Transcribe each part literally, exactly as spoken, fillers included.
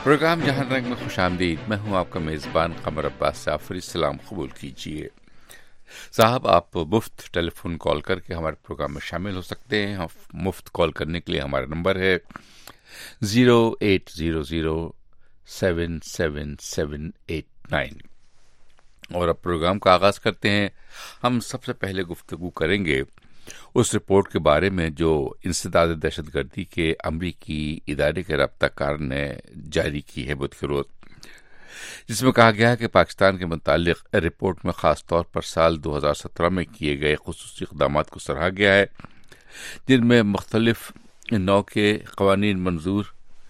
Programme جہاں رنگ میں خوش آمدید. میں ہوں آپ کا میزبان قمر عباس سافری. سلام قبول کیجیے. صاحب، آپ مفت ٹیلی فون کال کر کے ہمارے پروگرام میں شامل ہو سکتے ہیں. مفت کال کرنے کے لیے ہمارا نمبر ہے zero eight zero zero seven seven seven eight nine. اور اب پروگرام کا آغاز کرتے ہیں. ہم سب سے پہلے گفتگو کریں گے اس رپورٹ کے بارے میں جو انسداد دہشت گردی کے امریکی ادارے کے رابطہ کار نے جاری کی ہے بدھ کے روز، جس میں کہا گیا ہے کہ پاکستان کے متعلق رپورٹ میں خاص طور پر سال دو ہزار سترہ میں کیے گئے خصوصی اقدامات کو سراہا گیا ہے، جن میں مختلف نوع کے قوانین منظور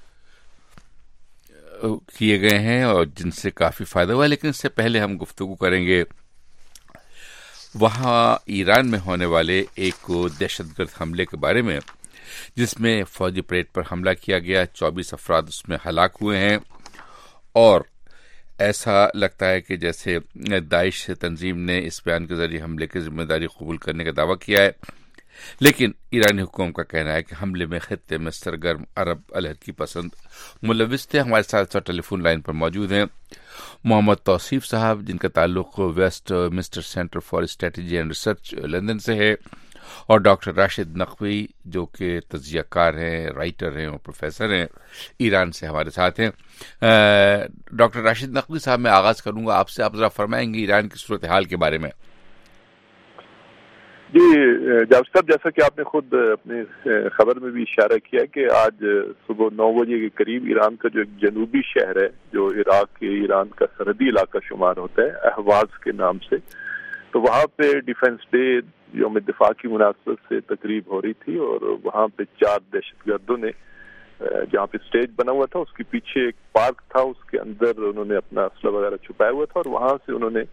کیے گئے ہیں اور جن سے کافی فائدہ ہوا. لیکن اس سے پہلے ہم گفتگو کریں گے وہاں ایران میں ہونے والے ایک دہشت گرد حملے کے بارے میں، جس میں فوجی پریڈ پر حملہ کیا گیا. چوبیس افراد اس میں ہلاک ہوئے ہیں اور ایسا لگتا ہے کہ جیسے داعش تنظیم نے اس بیان کے ذریعے حملے کی ذمہ داری قبول کرنے کا دعویٰ کیا ہے. لیکن ایرانی حکومت کا کہنا ہے کہ حملے میں خطے میں سرگرم عرب الحرکی پسند ملوث تھے. ہمارے ساتھ ساتھ ٹیلی فون لائن پر موجود ہیں محمد توصیف صاحب، جن کا تعلق Westminster centre for strategy and research London سے ہے، اور ڈاکٹر راشد نقوی جو کہ تجزیہ کار ہیں، رائٹر ہیں اور پروفیسر ہیں، ایران سے ہمارے ساتھ ہیں. ڈاکٹر راشد نقوی صاحب، میں آغاز کروں گا آپ سے. آپ ذرا فرمائیں گے ایران کی صورتحال کے بارے میں. جی جاب صاحب، جیسا کہ آپ نے خود اپنے خبر میں بھی اشارہ کیا کہ آج صبح نو بجے کے قریب ایران کا جو ایک جنوبی شہر ہے جو عراق کے ایران کا سرحدی علاقہ شمار ہوتا ہے، اہواز کے نام سے، تو وہاں پہ ڈیفنس ڈے یوم دفاع کی مناسبت سے تقریب ہو رہی تھی، اور وہاں پہ چار دہشت گردوں نے جہاں پہ اسٹیج بنا ہوا تھا اس کے پیچھے ایک پارک تھا، اس کے اندر انہوں نے اپنا اسلحہ وغیرہ چھپایا ہوا تھا، اور وہاں سے انہوں نے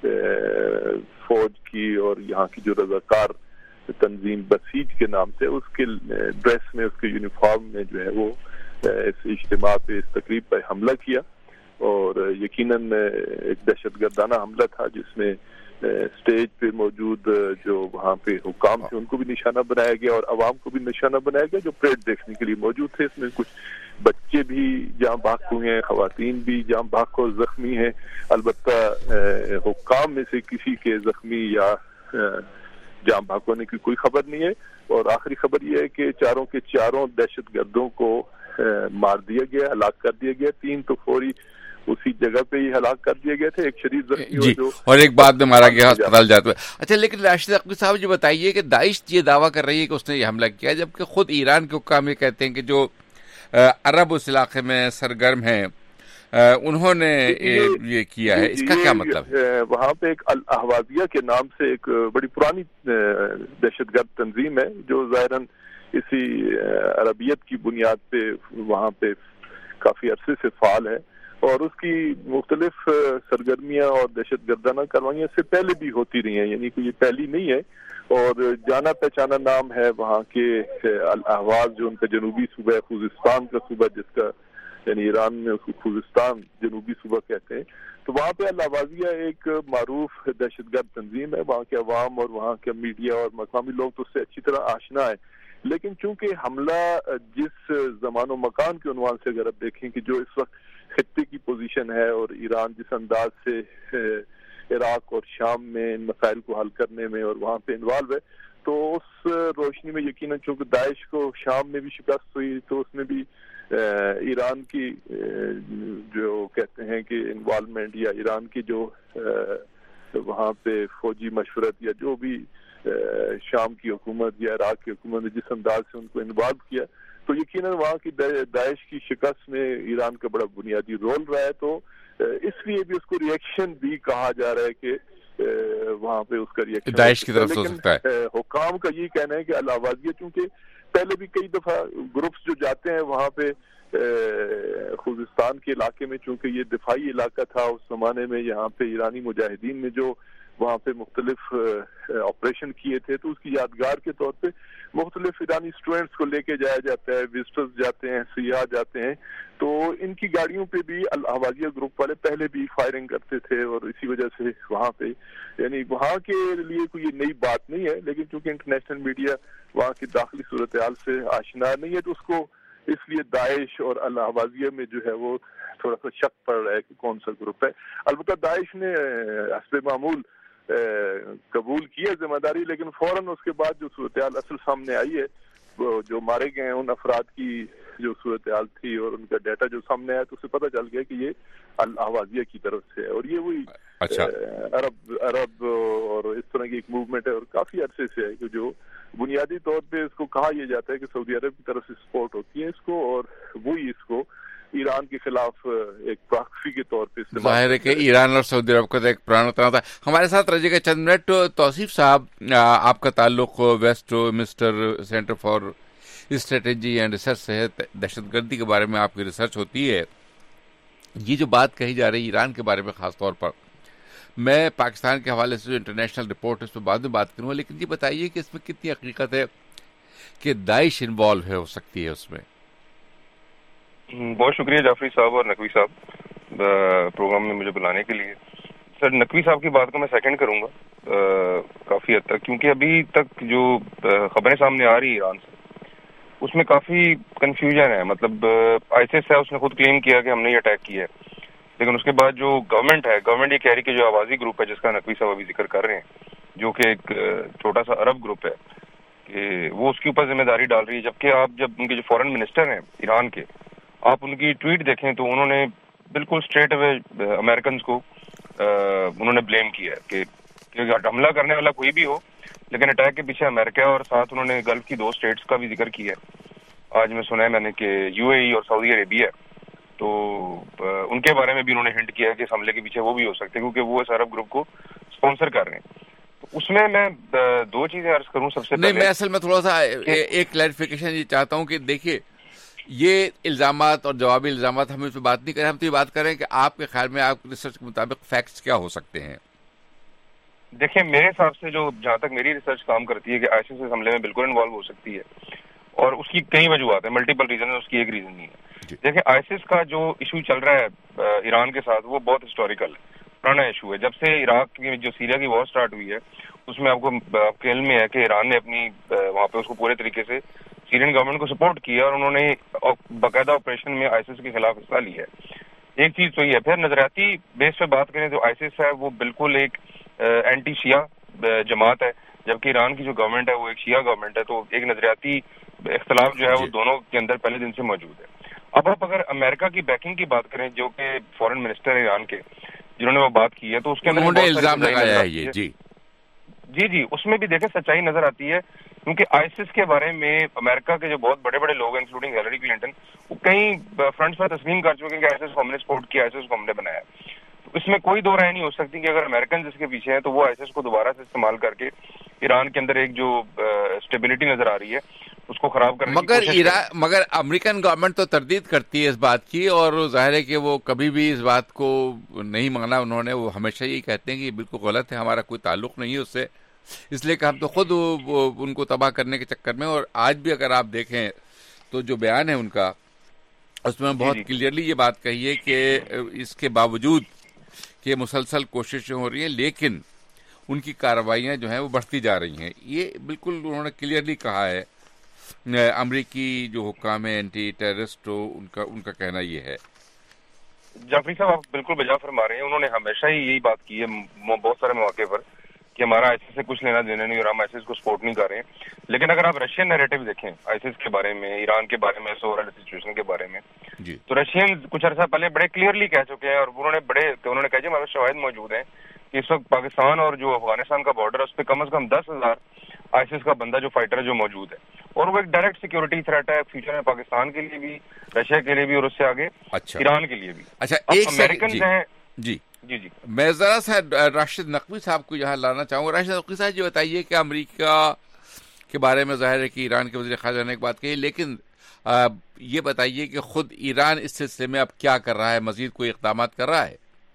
فوج کی اور یہاں کی جو رضاکار تنظیم بسیج کے نام سے اس کے ڈریس میں، اس کے یونیفارم میں جو ہے وہ اس اجتماع پہ، اس تقریب پہ حملہ کیا. اور یقیناً ایک دہشت گردانہ حملہ تھا جس میں اسٹیج پہ موجود جو وہاں پہ حکام تھے ان کو بھی نشانہ بنایا گیا اور عوام کو بھی نشانہ بنایا گیا جو پریڈ دیکھنے کے لیے موجود تھے. اس میں کچھ بچے بھی جہاں بھاگ ہوئے ہیں، خواتین بھی جہاں بھاگ کر زخمی ہیں. البتہ حکام میں سے کسی کے زخمی یا جہاں بھاگ ہونے کی کوئی خبر نہیں ہے. اور آخری خبر یہ ہے کہ چاروں کے چاروں دہشت گردوں کو مار دیا گیا، ہلاک کر دیا گیا. تین تو فوری اسی جگہ پہ ہی ہلاک کر دیے گئے تھے، ایک شدید زخمی جی، جو اور ایک بعد میں مارا گیا ہسپتال جاتے ہوئے. اچھا، لیکن راشد نقوی صاحب جی بتائیے کہ داعش یہ دعویٰ کر رہی ہے کہ اس نے یہ حملہ کیا، جبکہ خود ایران کے حکام یہ کہتے ہیں کہ جو عرب اس علاقے میں سرگرم ہیں انہوں نے یہ کیا ہے. اس کا کیا مطلب ہے؟ وہاں پہ ایک الاحوازیہ کے نام سے ایک بڑی پرانی دہشت گرد تنظیم ہے جو ظاہراً اسی عربیت کی بنیاد پہ وہاں پہ کافی عرصے سے فعال ہے، اور اس کی مختلف سرگرمیاں اور دہشت گردانہ کاروائیاں اس سے پہلے بھی ہوتی رہی ہیں، یعنی کہ یہ پہلی نہیں ہے. اور جانا پہچانا نام ہے وہاں کے الاحواز، جو ان کا جنوبی صوبہ ہے، خوزستان کا صوبہ جس کا یعنی ایران میں اس کو خوزستان جنوبی صوبہ کہتے ہیں. تو وہاں پہ الاحوازیہ ایک معروف دہشت گرد تنظیم ہے. وہاں کے عوام اور وہاں کا میڈیا اور مقامی لوگ تو اس سے اچھی طرح آشنا ہے. لیکن چونکہ حملہ جس زمان و مکان کے عنوان سے اگر آپ دیکھیں کہ جو اس وقت خطے کی پوزیشن ہے اور ایران جس انداز سے عراق اور شام میں ان مسائل کو حل کرنے میں اور وہاں پہ انوالو ہے، تو اس روشنی میں یقیناً چونکہ داعش کو شام میں بھی شکست ہوئی تو اس میں بھی ایران کی جو کہتے ہیں کہ انوالومنٹ یا ایران کی جو وہاں پہ فوجی مشورت یا جو بھی شام کی حکومت یا عراق کی حکومت نے جس انداز سے ان کو انوالو کیا، تو یقیناً وہاں کی داعش کی شکست میں ایران کا بڑا بنیادی رول رہا ہے. تو اس لیے بھی اس کو ری ایکشن بھی کہا جا رہا ہے کہ وہاں پہ اس کا ری ایکشن داعش کی طرف سے ہو سکتا ہے. حکام کا یہ کہنا ہے کہ الاحوازیہ چونکہ پہلے بھی کئی دفعہ گروپس جو جاتے ہیں وہاں پہ خوزستان کے علاقے میں، چونکہ یہ دفاعی علاقہ تھا اس زمانے میں، یہاں پہ ایرانی مجاہدین نے جو وہاں پہ مختلف آپریشن کیے تھے، تو اس کی یادگار کے طور پہ مختلف ایرانی اسٹوڈنٹس کو لے کے جایا جاتا ہے، وزٹرز جاتے ہیں، سیاح جاتے ہیں. تو ان کی گاڑیوں پہ بھی الاحوازیہ گروپ والے پہلے بھی فائرنگ کرتے تھے، اور اسی وجہ سے وہاں پہ یعنی وہاں کے لیے کوئی یہ نئی بات نہیں ہے. لیکن چونکہ انٹرنیشنل میڈیا وہاں کی داخلی صورتحال سے آشنا نہیں ہے، تو اس کو اس لیے داعش اور الحوازیہ میں جو ہے وہ تھوڑا سا شک پڑ رہا ہے کہ کون سا گروپ ہے. البتہ داعش نے حسب معمول قبول کیا ذمہ داری, لیکن فوراً اس کے بعد جو صورتحال اصل سامنے آئی ہے, جو مارے گئے ہیں ان افراد کی جو صورتحال تھی اور ان کا ڈیٹا جو سامنے آیا, تو اسے پتہ چل گیا کہ یہ الحوازیہ کی طرف سے ہے, اور یہ وہی اچھا عرب عرب اور اس طرح کی ایک موومنٹ ہے, اور کافی عرصے سے ہے کہ جو بنیادی طور پہ اس کو کہا یہ جاتا ہے کہ سعودی عرب کی طرف سے سپورٹ ہوتی ہے اس کو, اور وہی اس کو ایران کے خلاف ایک پراکسی کے طور پہ استعمال. ظاہر ہے کہ ایران اور سعودی عرب کا ایک پرانا تنازع تھا. ہمارے ساتھ رجے گا چند منٹ. توصیف صاحب, آپ کا تعلق Westminster centre for strategy and research سے ہے, دہشت گردی کے بارے میں آپ کی ریسرچ ہوتی ہے. یہ جو بات کہی جا رہی ہے ایران کے بارے میں خاص طور پر, میں پاکستان کے حوالے سے جو انٹرنیشنل رپورٹ ہے اس پہ بعد میں بات کروں گا, لیکن یہ بتائیے کہ اس میں کتنی حقیقت ہے کہ داعش انوالو ہے ہو سکتی ہے اس میں. بہت شکریہ جعفری صاحب اور نقوی صاحب پروگرام میں مجھے بلانے کے لیے. سر, نقوی صاحب کی بات کو میں سیکنڈ کروں گا کافی حد تک, کیونکہ ابھی تک جو خبریں سامنے آ رہی ہیں ایران سے اس میں کافی کنفیوژن ہے. مطلب آئیسس ہے, اس نے خود کلیم کیا کہ ہم نے یہ اٹیک کیا ہے, لیکن اس کے بعد جو گورنمنٹ ہے گورنمنٹ یہ کہہ رہی کہ جو آوازی گروپ ہے جس کا نقوی صاحب ابھی ذکر کر رہے ہیں, جو کہ ایک چھوٹا سا عرب گروپ ہے, کہ وہ اس کے اوپر ذمہ داری ڈال رہی ہے. جبکہ آپ جب ان کے جو فورن منسٹر ہیں ایران کے, آپ ان کی ٹویٹ دیکھیں تو انہوں نے بالکل اسٹریٹ اوے امریکنز کو انہوں نے بلیم کیا ہے کہ حملہ کرنے والا کوئی بھی ہو, لیکن اٹیک کے پیچھے امریکہ, اور ساتھ انہوں نے گلف کی دو اسٹیٹس کا بھی ذکر کیا ہے. آج میں سنا ہے میں نے کہ یو اے ای اور سعودی عربیہ, تو ان کے بارے میں بھی انہوں نے ہنٹ کیا ہے کہ اس حملے کے پیچھے وہ بھی ہو سکتے ہیں, کیونکہ وہ اس عرب گروپ کو اسپانسر کر رہے ہیں. تو اس میں میں دو چیزیں عرض کروں. سب سے نہیں, میں اصل میں تھوڑا سا ایک کلیریفیکیشن یہ چاہتا ہوں کہ دیکھیے, یہ الزامات اور جوابی الزامات ہم اس پہ بات نہیں کریں, ہم تو یہ بات کریں کہ آپ کے خیال میں آپ کی ریسرچ کے مطابق فیکٹس کیا ہو سکتے ہیں. دیکھیں, میرے حساب سے جو جہاں تک میری ریسرچ کام کرتی ہے کہ آئیسس اس حملے میں بالکل انوالو ہو سکتی ہے, اور اس کی کئی وجوہات ہیں, ملٹیپل ریزن, اس کی ایک ریزن نہیں ہے. دیکھیں, آئیسس کا جو ایشو چل رہا ہے ایران کے ساتھ وہ بہت ہسٹوریکل ہے, پرانا ایشو ہے. جب سے عراق کی جو سیریا کی وار سٹارٹ ہوئی ہے اس میں آپ کو آپ کے علم میں ہے کہ ایران نے اپنی وہاں پہ اس کو پورے طریقے سے سیرین گورنمنٹ کو سپورٹ کیا, اور انہوں نے باقاعدہ آپریشن میں آئیسس کے خلاف حصہ لیا ہے. ایک چیز تو یہ ہے. پھر نظریاتی بیس پہ بات کریں تو آئیسس ہے وہ بالکل ایک اینٹی شیعہ جماعت ہے, جبکہ ایران کی جو گورنمنٹ ہے وہ ایک شیعہ گورنمنٹ ہے. تو ایک نظریاتی اختلاف جو ہے وہ دونوں کے اندر پہلے دن سے موجود ہے. اب آپ اگر امریکہ کی بیکنگ کی بات کریں, جو کہ فورن منسٹر ہے ایران کے جنہوں نے وہ بات کی ہے, تو اس کے اندر الزام لگایا ہے یہ. جی جی جی اس میں بھی دیکھیں سچائی نظر آتی ہے, کیونکہ آئیسس کے بارے میں امریکہ کے جو بہت بڑے بڑے لوگ ہیں انکلوڈنگ ہیلری کلنٹن, وہ کئی فرنٹس پر تسلیم کر چکے ہیں کہ آئیسس کو ہم نے سپورٹ کیا, آئیسس کو ہم نے بنایا. تو اس میں کوئی دو رائے نہیں ہو سکتی کہ اگر امریکن اس کے پیچھے ہیں تو وہ آئیسس کو دوبارہ سے استعمال کر کے ایران کے اندر ایک جو اسٹیبلٹی نظر آ رہی ہے اس کو خراب کرنے مگر ایران مگر امریکن گورنمنٹ تو تردید کرتی ہے اس بات کی, اور ظاہر ہے کہ وہ کبھی بھی اس بات کو نہیں مانا انہوں نے. وہ ہمیشہ یہی کہتے ہیں کہ یہ بالکل غلط ہے, ہمارا کوئی تعلق نہیں ہے اس سے, اس لیے کہ ہم تو خود ان کو تباہ کرنے کے چکر میں. اور آج بھی اگر آپ دیکھیں تو جو بیان ہے ان کا, اس میں بہت کلیئرلی یہ بات کہی ہے کہ اس کے باوجود کہ مسلسل کوششیں ہو رہی ہیں لیکن ان کی کارروائیاں جو ہیں وہ بڑھتی جا رہی ہیں. یہ بالکل انہوں نے کلیئرلی کہا ہے. امریکی جو حکام ہے اینٹی ٹیررسٹ, ان کا ان کا کہنا یہ ہے. جعفری صاحب آپ بالکل بجا فرما رہے ہیں. انہوں نے ہمیشہ ہی یہی بات کی ہے بہت سارے مواقع پر کہ ہمارا آئیسس سے کچھ لینا دینا نہیں اور ہم آئیسس کو سپورٹ نہیں کر رہے ہیں. لیکن اگر آپ رشین نیریٹو دیکھیں آئیسس کے بارے میں, ایران کے بارے میں, اوورآل سچویشن کے بارے میں, جی تو رشین کچھ عرصہ پہلے بڑے کلیئرلی کہہ چکے ہیں, اور انہوں نے بڑے انہوں نے کہا جی ہمارے شواہد موجود ہیں کہ اس وقت پاکستان اور جو افغانستان کا بارڈر ہے اس پہ کم از کم دس ہزار آئیسس کا بندہ جو فائٹر جو موجود ہے, اور وہ ایک ڈائریکٹ سیکورٹی تھریٹ ہے فیوچر میں پاکستان کے لیے بھی, رشیا کے لیے بھی, اور اس سے آگے ایران کے لیے بھی. اچھا ایک امریکن ہیں. جی جی جی میں ذرا سا راشد نقوی صاحب کو یہاں لانا چاہوں گا. راشد نقوی صاحب یہ بتائیے کہ امریکہ کے بارے میں ظاہر ہے کہ ایران کے وزیر خارجہ نے ایک بات کہی, لیکن یہ بتائیے کہ خود ایران اس سلسلے میں اب کیا کر رہا ہے, مزید کوئی اقدامات کر رہا ہے؟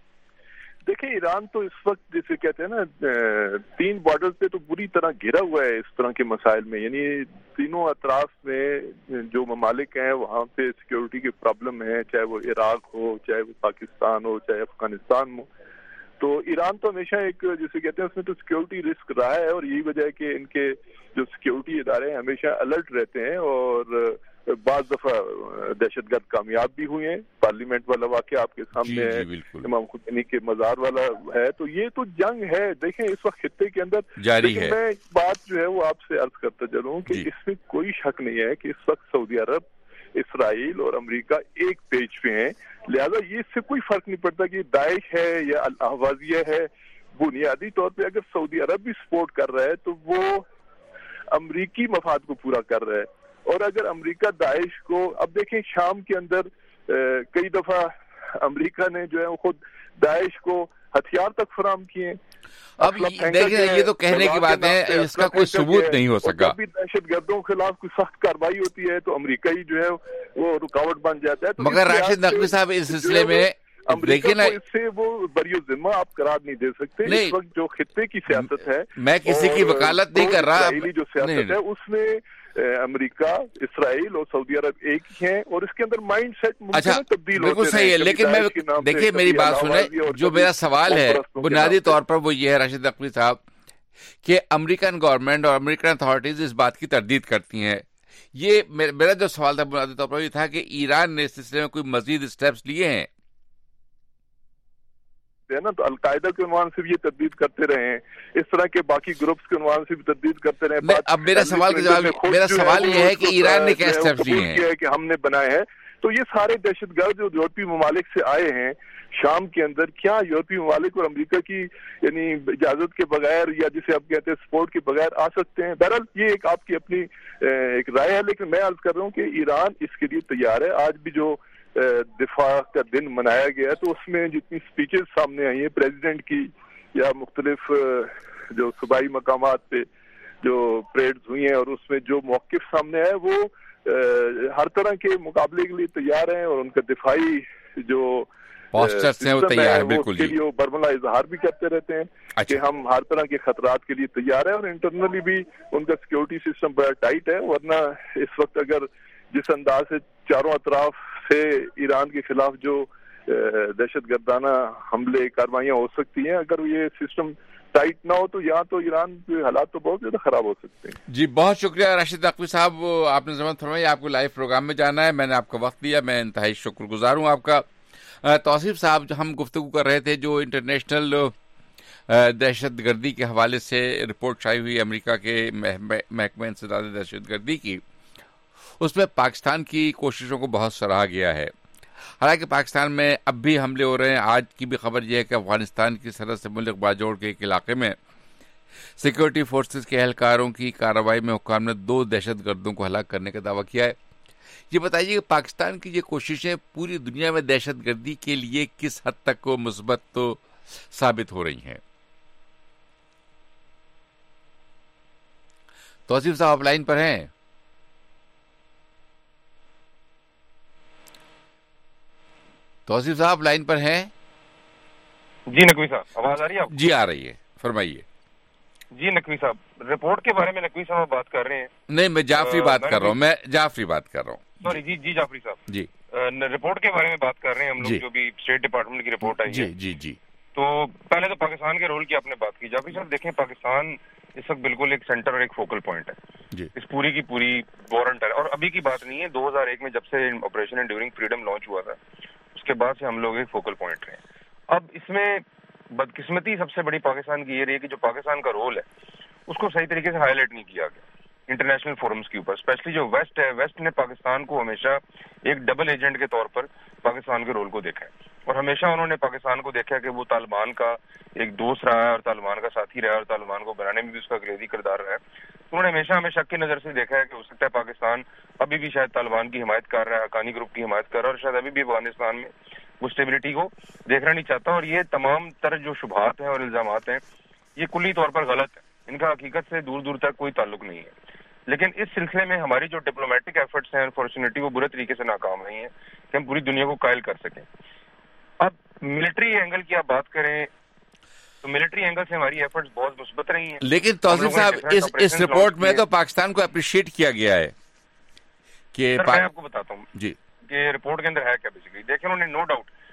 دیکھیں ایران تو اس وقت جیسے کہتے ہیں نا تین بارڈر پہ تو بری طرح گھرا ہوا ہے اس طرح کے مسائل میں, یعنی تینوں اطراف میں جو ممالک ہیں وہاں پہ سیکیورٹی کے پرابلم ہیں, چاہے وہ عراق ہو, چاہے وہ پاکستان ہو, چاہے افغانستان ہو. تو ایران تو ہمیشہ ایک جیسے کہتے ہیں اس میں تو سیکیورٹی رسک رہا ہے, اور یہی وجہ ہے کہ ان کے جو سیکیورٹی ادارے ہیں ہمیشہ الرٹ رہتے ہیں اور بعض دفعہ دہشت گرد کامیاب بھی ہوئے ہیں. پارلیمنٹ والا واقعہ آپ کے سامنے ہے, امام خمینی کے مزار والا ہے. تو یہ تو جنگ ہے دیکھیں اس وقت خطے کے اندر جاری ہے. میں ایک بات جو ہے وہ آپ سے عرض کرتا چلوں کہ اس میں کوئی شک نہیں ہے کہ اس وقت سعودی عرب, اسرائیل اور امریکہ ایک پیج پہ ہیں. لہذا یہ اس سے کوئی فرق نہیں پڑتا کہ داعش ہے یا الاحوازیہ ہے. بنیادی طور پہ اگر سعودی عرب بھی سپورٹ کر رہا ہے تو وہ امریکی مفاد کو پورا کر رہا ہے. اور اگر امریکہ داعش کو, اب دیکھیں شام کے اندر کئی دفعہ امریکہ نے جو ہے خود داعش کو ہتھیار تک فراہم کیے. اب دیکھیں یہ تو کہنے کی بات ہے, اس کا کوئی ثبوت نہیں ہو سکا. جب بھی دہشت گردوں کے خلاف کوئی سخت کارروائی ہوتی ہے تو امریکہ ہی جو ہے وہ رکاوٹ بن جاتا ہے. مگر راشد نقوی صاحب اس سلسلے میں امریکہ کو اس سے وہ بری ذمہ آپ قرار نہیں دے سکتے. اس وقت جو خطے کی سیاست ہے, میں کسی کی وکالت نہیں کر رہا, جو سیاست ہے اس میں امریکہ, اسرائیل اور سعودی عرب ایک ہی ہیں اور اس کے اندر مائنڈ سیٹ ممکن تبدیل ہوتے ہیں. بالکل صحیح ہے, لیکن میں دیکھیے میری بات سنیں, جو میرا سوال ہے بنیادی طور پر وہ یہ ہے راشد نقوی صاحب کہ امریکن گورنمنٹ اور امریکن اتھارٹیز اس بات کی تردید کرتی ہیں. یہ میرا جو سوال تھا بنیادی طور پر یہ تھا کہ ایران نے اس سلسلے میں کوئی مزید اسٹیپس لیے ہیں نا, تو القاعدہ کے عنوان سے بھی یہ تردید کرتے رہے ہیں, اس طرح کے باقی گروپس کے عنوان سے بھی تردید کرتے رہے. اب میرا سوال کا جواب, میرا سوال یہ ہے کہ ایران نے کیا اسٹیپس لیے ہیں کہ ہم نے بنائے ہیں. تو یہ سارے دہشت گرد جو یورپی ممالک سے آئے ہیں شام کے اندر, کیا یورپی ممالک اور امریکہ کی یعنی اجازت کے بغیر یا جسے آپ کہتے ہیں سپورٹ کے بغیر آ سکتے ہیں؟ بہرحال یہ ایک آپ کی اپنی ایک رائے ہے, لیکن میں عرض کر رہا ہوں کہ ایران اس کے لیے تیار ہے. آج بھی جو دفاع کا دن منایا گیا تو اس میں جتنی سپیچز سامنے آئی ہیں پریزیڈنٹ کی یا مختلف جو صوبائی مقامات پہ جو پریڈز ہوئی ہیں اور اس میں جو موقف سامنے آئے وہ ہر طرح کے مقابلے کے لیے تیار ہیں اور ان کا دفاعی جو پوسٹرز ہیں وہ تیار ہیں. بالکل جی, وہ برملا اظہار بھی کرتے رہتے ہیں کہ ہم ہر طرح کے خطرات کے لیے تیار ہیں اور انٹرنلی بھی ان کا سیکورٹی سسٹم بڑا ٹائٹ ہے. ورنہ اس وقت اگر جس انداز سے چاروں اطراف سے ایران کے خلاف جو دہشت گردانہ حملے کاروائیاں ہو سکتی ہیں, اگر یہ سسٹم ٹائٹ نہ ہو تو یہاں تو ایران کے حالات تو بہت زیادہ خراب ہو سکتے ہیں. جی بہت شکریہ راشد نقوی صاحب, آپ نے زحمت فرمائی, آپ کو لائیو پروگرام میں جانا ہے, میں نے آپ کا وقت دیا, میں انتہائی شکر گزار ہوں آپ کا. توصیف صاحب, جو ہم گفتگو کر رہے تھے جو انٹرنیشنل دہشت گردی کے حوالے سے رپورٹ شائع ہوئی امریکہ کے محکمہ انسداد دہشت گردی کی, اس میں پاکستان کی کوششوں کو بہت سراہا گیا ہے. حالانکہ پاکستان میں اب بھی حملے ہو رہے ہیں. آج کی بھی خبر یہ ہے کہ افغانستان کی سرحد سے ملک باجوڑ کے ایک علاقے میں سیکورٹی فورسز کے اہلکاروں کی کارروائی میں حکام نے دو دہشت گردوں کو ہلاک کرنے کا دعویٰ کیا ہے. یہ بتائیے کہ پاکستان کی یہ کوششیں پوری دنیا میں دہشت گردی کے لیے کس حد تک کو مثبت تو ثابت ہو رہی ہیں؟ توصیف صاحب آپ لائن پر ہیں؟ توصیف صاحب لائن پر ہیں؟ جی نقوی صاحب آواز آ رہی ہے آپ؟ جی آ رہی ہے, فرمائیے. جی نقوی صاحب, رپورٹ کے بارے میں نقوی صاحب بات کر رہے ہیں؟ نہیں, میں جعفری بات کر رہا ہوں, میں جعفری بات کر رہا ہوں. سوری جی جی جعفری صاحب جی, رپورٹ کے بارے میں بات کر رہے ہیں ہم لوگ, جو بھی اسٹیٹ ڈپارٹمنٹ کی رپورٹ آئی ہے. جی جی جی. تو پہلے تو پاکستان کے رول کی آپ نے بات کی. جعفری صاحب دیکھیں, پاکستان اس وقت بالکل ایک سینٹر اور ایک فوکل پوائنٹ ہے جی. اس پوری کی پوری وارنٹ ہے, اور ابھی کی بات نہیں ہے, دو ہزار ایک میں جب سے آپریشن انڈیورنگ فریڈم لانچ ہوا تھا اس کے بعد سے ہم لوگ ایک فوکل پوائنٹ رہے. اب اس میں بدقسمتی سب سے بڑی پاکستان کی یہ رہی ہے کہ جو پاکستان کا رول ہے اس کو صحیح طریقے سے ہائی لائٹ نہیں کیا گیا انٹرنیشنل فورمز کے اوپر. اسپیشلی جو ویسٹ ہے, ویسٹ نے پاکستان کو ہمیشہ ایک ڈبل ایجنٹ کے طور پر پاکستان کے رول کو دیکھا ہے, اور ہمیشہ انہوں نے پاکستان کو دیکھا کہ وہ طالبان کا ایک دوست رہا ہے اور طالبان کا ساتھی رہا ہے, اور طالبان کو بنانے میں بھی اس کا کلیدی کردار رہا ہے. انہوں نے ہمیشہ ہمیں شک کی نظر سے دیکھا ہے کہ ہو سکتا ہے پاکستان ابھی بھی شاید طالبان کی حمایت کر رہا ہے, حقانی گروپ کی حمایت کر رہا ہے, اور شاید ابھی بھی افغانستان میں وہ اسٹیبلٹی کو دیکھنا نہیں چاہتا. اور یہ تمام تر جو شبہات ہیں اور الزامات ہیں یہ کلی طور پر غلط ہیں, ان کا حقیقت سے دور دور تک کوئی تعلق نہیں ہے. لیکن اس سلسلے میں ہماری جو ڈپلومیٹک ایفرٹس ہیں انفارچونیٹلی وہ برے طریقے سے ناکام رہی ہیں کہ ہم پوری دنیا کو قائل کر سکیں. اب ملٹری اینگل کی آپ بات کریں تو ملٹری اینگل سے ہماری ایفرٹس بہت مثبت رہی ہیں. لیکن توصیف صاحب, اس اس رپورٹ میں تو پاکستان کو اپریشیٹ کیا گیا ہے کہ میں آپ کو بتاتا ہوں جی کہ رپورٹ کے اندر ہے کیا. بیسیکلی دیکھیں, انہوں نے نو ڈاؤٹ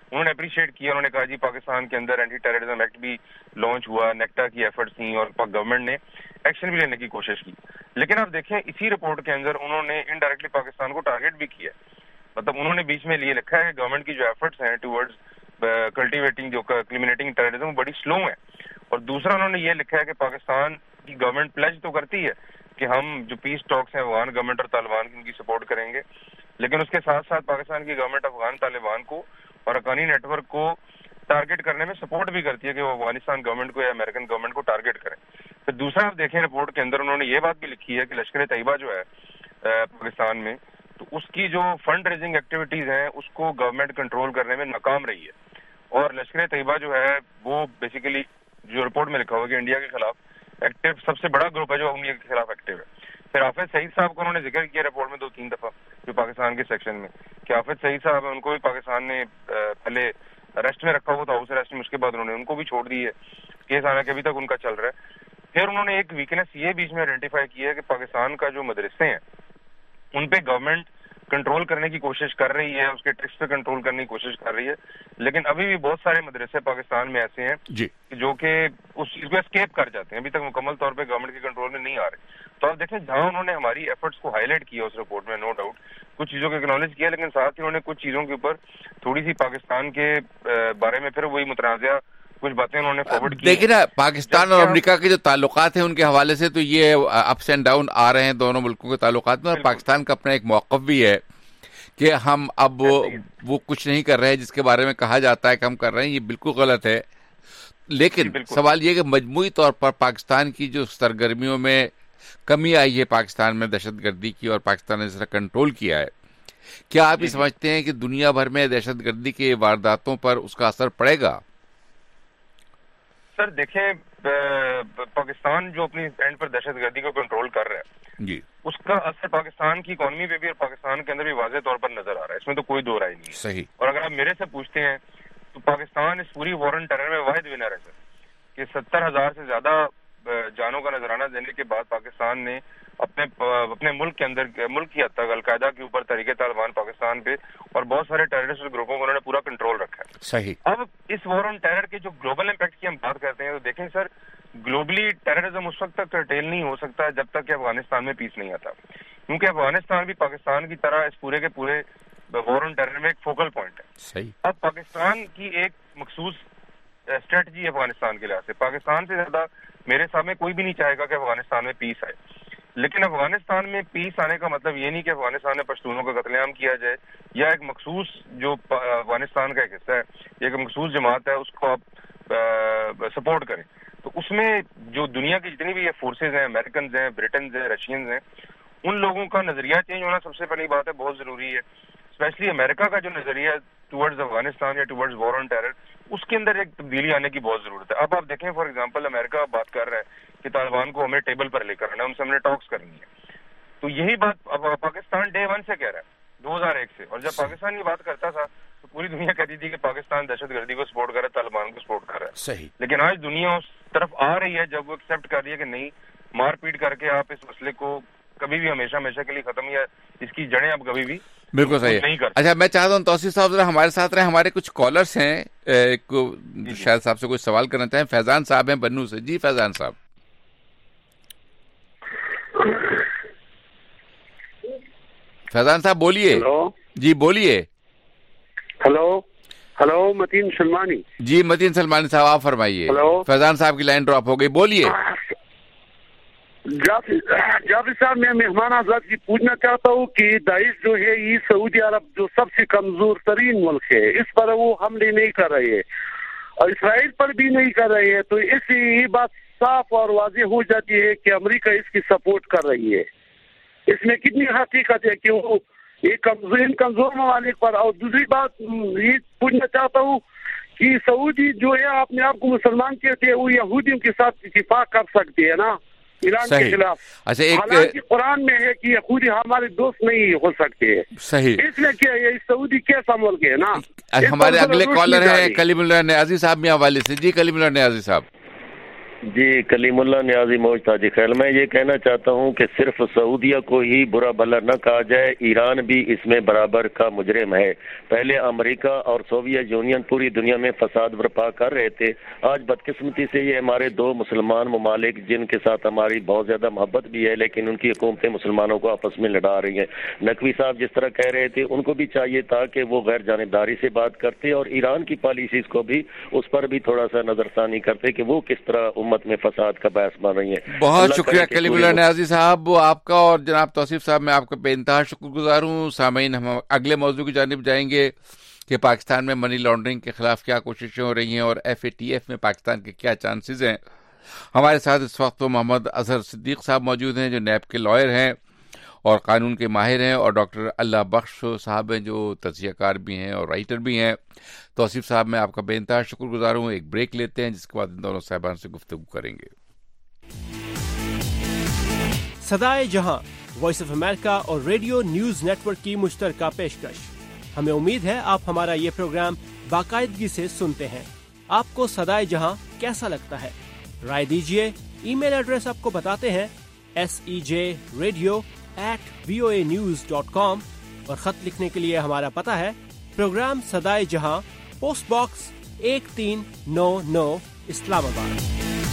انہوں نے اپریشیٹ کیا, انہوں نے کہا جی پاکستان کے اندر اینٹی ٹیررزم ایکٹ بھی لانچ ہوا, نیکٹا کی ایفرٹس تھیں اور گورنمنٹ نے ایکشن بھی لینے کی کوشش کی. لیکن آپ دیکھیں اسی رپورٹ کے اندر انہوں نے انڈائریکٹلی پاکستان کو ٹارگیٹ بھی کیا, مطلب انہوں نے بیچ میں یہ لکھا ہے کہ گورنمنٹ کی جو ایفرٹس ہیں ٹوورڈز کلٹیویٹنگ جو کلیمنیٹنگ ٹیررزم بڑی سلو ہے. اور دوسرا انہوں نے یہ لکھا ہے کہ پاکستان کی گورنمنٹ پلیج تو کرتی ہے کہ ہم جو پیس ٹاکس ہیں افغان گورنمنٹ اور طالبان کی ان کی سپورٹ کریں گے, لیکن اس کے ساتھ ساتھ پاکستان کی گورنمنٹ افغان طالبان کو اور حقانی نیٹ ورک کو ٹارگیٹ کرنے میں سپورٹ بھی کرتی ہے کہ وہ افغانستان گورنمنٹ کو یا امریکن گورنمنٹ کو ٹارگیٹ کریں. پھر دوسرا آپ دیکھیں رپورٹ کے اندر انہوں نے یہ بات بھی لکھی ہے کہ لشکر طیبہ جو ہے پاکستان میں, تو اس کی جو فنڈ ریزنگ ایکٹیویٹیز ہیں اس کو گورنمنٹ کنٹرول کرنے میں ناکام رہی ہے. اور لشکر طیبہ جو ہے وہ بیسیکلی جو رپورٹ میں لکھا ہوا کہ انڈیا کے خلاف ایکٹیو سب سے بڑا گروپ ہے جو انڈیا کے خلاف ایکٹیو ہے. پھر حافظ سعید صاحب کو انہوں نے ذکر کیا رپورٹ میں دو تین دفعہ جو پاکستان کے سیکشن میں, کہ حافظ سعید صاحب ان کو بھی پاکستان نے پہلے اریسٹ میں رکھا ہوا تھا, ہاؤس اریسٹ میں, اس کے بعد انہوں نے ان کو بھی چھوڑ دی ہے, کیس آنا کہ ابھی تک ان کا چل رہا ہے. پھر انہوں نے ایک ویکنیس یہ بیچ میں آئیڈینٹیفائی کی ہے کہ پاکستان کا جو مدرسے ہیں ان پہ گورنمنٹ کنٹرول کرنے کی کوشش کر رہی ہے, اس کے ٹیکس پہ کنٹرول کرنے کی کوشش کر رہی ہے, لیکن ابھی بھی بہت سارے مدرسے پاکستان میں ایسے ہیں جی جو کہ اس چیز کو اسکیپ کر جاتے ہیں, ابھی تک مکمل طور پہ گورنمنٹ کے کنٹرول میں نہیں آ رہے. تو آپ دیکھیں جہاں انہوں نے ہماری ایفرٹس کو ہائی لائٹ کیا اس رپورٹ میں, نو ڈاؤٹ کچھ چیزوں کو اکنالج کیا, لیکن ساتھ ہی انہوں نے کچھ چیزوں کے اوپر تھوڑی سی پاکستان کے بارے میں پھر وہی متنازعہ کچھ باتیں انہوں نے فارورڈ کی. دیکھیں نا پاکستان اور امریکہ کے جو تعلقات ہیں ان کے حوالے سے تو یہ اپس اینڈ ڈاؤن آ رہے ہیں دونوں ملکوں کے تعلقات میں, اور پاکستان کا اپنا ایک موقف بھی ہے کہ ہم اب وہ کچھ نہیں کر رہے جس کے بارے میں کہا جاتا ہے کہ ہم کر رہے ہیں, یہ بالکل غلط ہے. لیکن سوال یہ کہ مجموعی طور پر پاکستان کی جو سرگرمیوں میں کمی آئی ہے پاکستان میں دہشت گردی کی, اور پاکستان نے اس طرح کنٹرول کیا ہے, کیا آپ یہ سمجھتے ہیں کہ دنیا بھر میں دہشت گردی کے وارداتوں پر اس کا اثر پڑے گا؟ سر دیکھیں پاکستان جو اپنی اینڈ پر دہشت گردی کو کنٹرول کر رہا ہے جی, اس کا اثر پاکستان کی اکانومی پہ بھی اور پاکستان کے اندر بھی واضح طور پر نظر آ رہا ہے, اس میں تو کوئی دو رائے نہیں ہے. صحیح. اور اگر آپ میرے سے پوچھتے ہیں تو پاکستان اس پوری وار آن ٹیرر میں واحد ونر ہے سر, کہ ستر ہزار سے زیادہ جانوں کا نذرانہ دینے کے بعد پاکستان نے اپنے اپنے ملک کے اندر ملک کی حد تک القاعدہ کے اوپر تحریک طالبان پاکستان پہ اور بہت سارے ٹیررسٹ گروپوں کو انہوں نے پورا کنٹرول رکھا ہے. صحیح. اب اس وار آن ٹیرر کے جو گلوبل امپیکٹ کی ہم بات کرتے ہیں تو دیکھیں سر گلوبلی ٹیررزم اس وقت تک کرٹیل نہیں ہو سکتا جب تک کہ افغانستان میں پیس نہیں آتا, کیونکہ افغانستان بھی پاکستان کی طرح اس پورے کے پورے وار آن ٹیرر میں ایک فوکل پوائنٹ ہے. صحیح. اب پاکستان کی ایک مخصوص اسٹریٹجی ہے افغانستان کے لحاظ سے, پاکستان سے زیادہ میرے سامنے کوئی بھی نہیں چاہے گا کہ افغانستان میں پیس آئے, لیکن افغانستان میں پیس آنے کا مطلب یہ نہیں کہ افغانستان میں پشتونوں کا قتل عام کیا جائے یا ایک مخصوص جو افغانستان کا ایک حصہ ہے, ایک مخصوص جماعت ہے اس کو آپ سپورٹ کریں. تو اس میں جو دنیا کی جتنی بھی یہ فورسز ہیں, امریکنز ہیں, برٹنز ہیں, رشینز ہیں, ان لوگوں کا نظریہ چینج ہونا سب سے پہلی بات ہے, بہت ضروری ہے. اسپیشلی امریکہ کا جو نظریہ ٹورڈز افغانستان یا ٹورڈز وار آن ٹیرر, اس کے اندر ایک تبدیلی آنے کی بہت ضرورت ہے. اب آپ دیکھیں فار ایگزامپل امریکہ بات کر رہا ہے کہ طالبان کو ہمیں ٹیبل پر لے کر آنا ہے, ان سے ہم نے ٹاکس کرنی ہے. تو یہی بات اب پاکستان ڈے ون سے کہہ رہا ہے, دو ہزار ایک سے, اور جب پاکستان یہ بات کرتا تھا تو پوری دنیا کہتی تھی کہ پاکستان دہشت گردی کو سپورٹ کر رہا ہے, طالبان کو سپورٹ کر رہا ہے. صحیح. لیکن آج دنیا اس طرف آ رہی ہے جب وہ ایکسپٹ کر رہی ہے کہ نہیں, مار پیٹ کر کے آپ اس مسئلے کو کبھی بھی ہمیشہ ہمیشہ کے لیے ختم یا اس کی جڑیں آپ کبھی بھی بالکل صحیح ہے. اچھا میں چاہتا ہوں توصیف صاحب ذرا ہمارے ساتھ رہے, ہمارے کچھ کالرس ہیں شاید صاحب سے کوئی سوال کرنا چاہیں. فیضان صاحب ہیں بنو سے. جی فیضان صاحب. فیضان صاحب بولیے. جی بولیے. Hello hello Mateen Salmani. جی متین سلمانی صاحب آپ فرمائیے. فیضان صاحب کی لائن ڈراپ ہو گئی, بولیے. جعفر صاحب میں مہمان آزاد کی پوچھنا چاہتا ہوں کہ داعش جو ہے یہ سعودی عرب جو سب سے کمزور ترین ملک ہے, اس پر وہ حملے نہیں کر رہے ہیں اور اسرائیل پر بھی نہیں کر رہے ہیں, تو اس سے یہ بات صاف اور واضح ہو جاتی ہے کہ امریکہ اس کی سپورٹ کر رہی ہے. اس میں کتنی حقیقت ہے کہ وہ یہ کمزور ان کمزور ممالک پر. اور دوسری بات یہ پوچھنا چاہتا ہوں کہ سعودی جو ہے اپنے آپ کو مسلمان کہتے ہیں, وہ یہودیوں کے ساتھ اتفاق کر سکتے ہیں نا ایران کے خلاف. اچھا ایک حالانکہ قرآن میں ہے کہ یہودی ہمارے دوست نہیں ہو سکتے. صحیح. اس لیے کیا یہ سعودی کیسا ملک ہے نا. ہمارے اگلے کالر ہیں کلیم اللہ نیازی صاحب میاں والے سے. جی کلیم اللہ نیازی صاحب. جی کلیم اللہ نیازی موج تاجی خیل، میں یہ کہنا چاہتا ہوں کہ صرف سعودیہ کو ہی برا بھلا نہ کہا جائے، ایران بھی اس میں برابر کا مجرم ہے۔ پہلے امریکہ اور سوویت یونین پوری دنیا میں فساد برپا کر رہے تھے، آج بدقسمتی سے یہ ہمارے دو مسلمان ممالک جن کے ساتھ ہماری بہت زیادہ محبت بھی ہے، لیکن ان کی حکومتیں مسلمانوں کو آپس میں لڑا رہی ہیں۔ نقوی صاحب جس طرح کہہ رہے تھے، ان کو بھی چاہیے تھا کہ وہ غیر جانبداری سے بات کرتے اور ایران کی پالیسیز کو بھی اس پر بھی تھوڑا سا نظر ثانی کرتے کہ وہ کس طرح امت میں فساد کا باعث بن رہی ہیں۔ بہت شکریہ کلیم اللہ نیازی صاحب آپ کا، اور جناب توصیف صاحب میں آپ کا بے انتہا شکر گزار ہوں۔ سامعین، ہم اگلے موضوع کی جانب جائیں گے کہ پاکستان میں منی لانڈرنگ کے خلاف کیا کوششیں ہو رہی ہیں اور ایف اے ٹی ایف میں پاکستان کے کیا چانسز ہیں۔ ہمارے ساتھ اس وقت محمد اظہر صدیق صاحب موجود ہیں جو نیب کے لائر ہیں اور قانون کے ماہر ہیں، اور ڈاکٹر اللہ بخش صاحب ہیں جو تجزیہ کار بھی ہیں اور رائٹر بھی ہیں۔ توصیف صاحب میں آپ کا بے انتہا شکر گزار ہوں۔ ایک بریک لیتے ہیں جس کے بعد ان دونوں صاحبان سے گفتگو کریں گے۔ صدائے جہاں وائس آف امریکہ اور ریڈیو نیوز نیٹ ورک کی مشترکہ پیشکش۔ ہمیں امید ہے آپ ہمارا یہ پروگرام باقاعدگی سے سنتے ہیں۔ آپ کو صدائے جہاں کیسا لگتا ہے؟ رائے دیجیے۔ ای میل ایڈریس آپ کو بتاتے ہیں، S E J radio at V O A news dot com, اور خط لکھنے کے لیے ہمارا پتہ ہے پروگرام صدائے جہاں، پوسٹ باکس ایک تین نو نو، اسلام آباد۔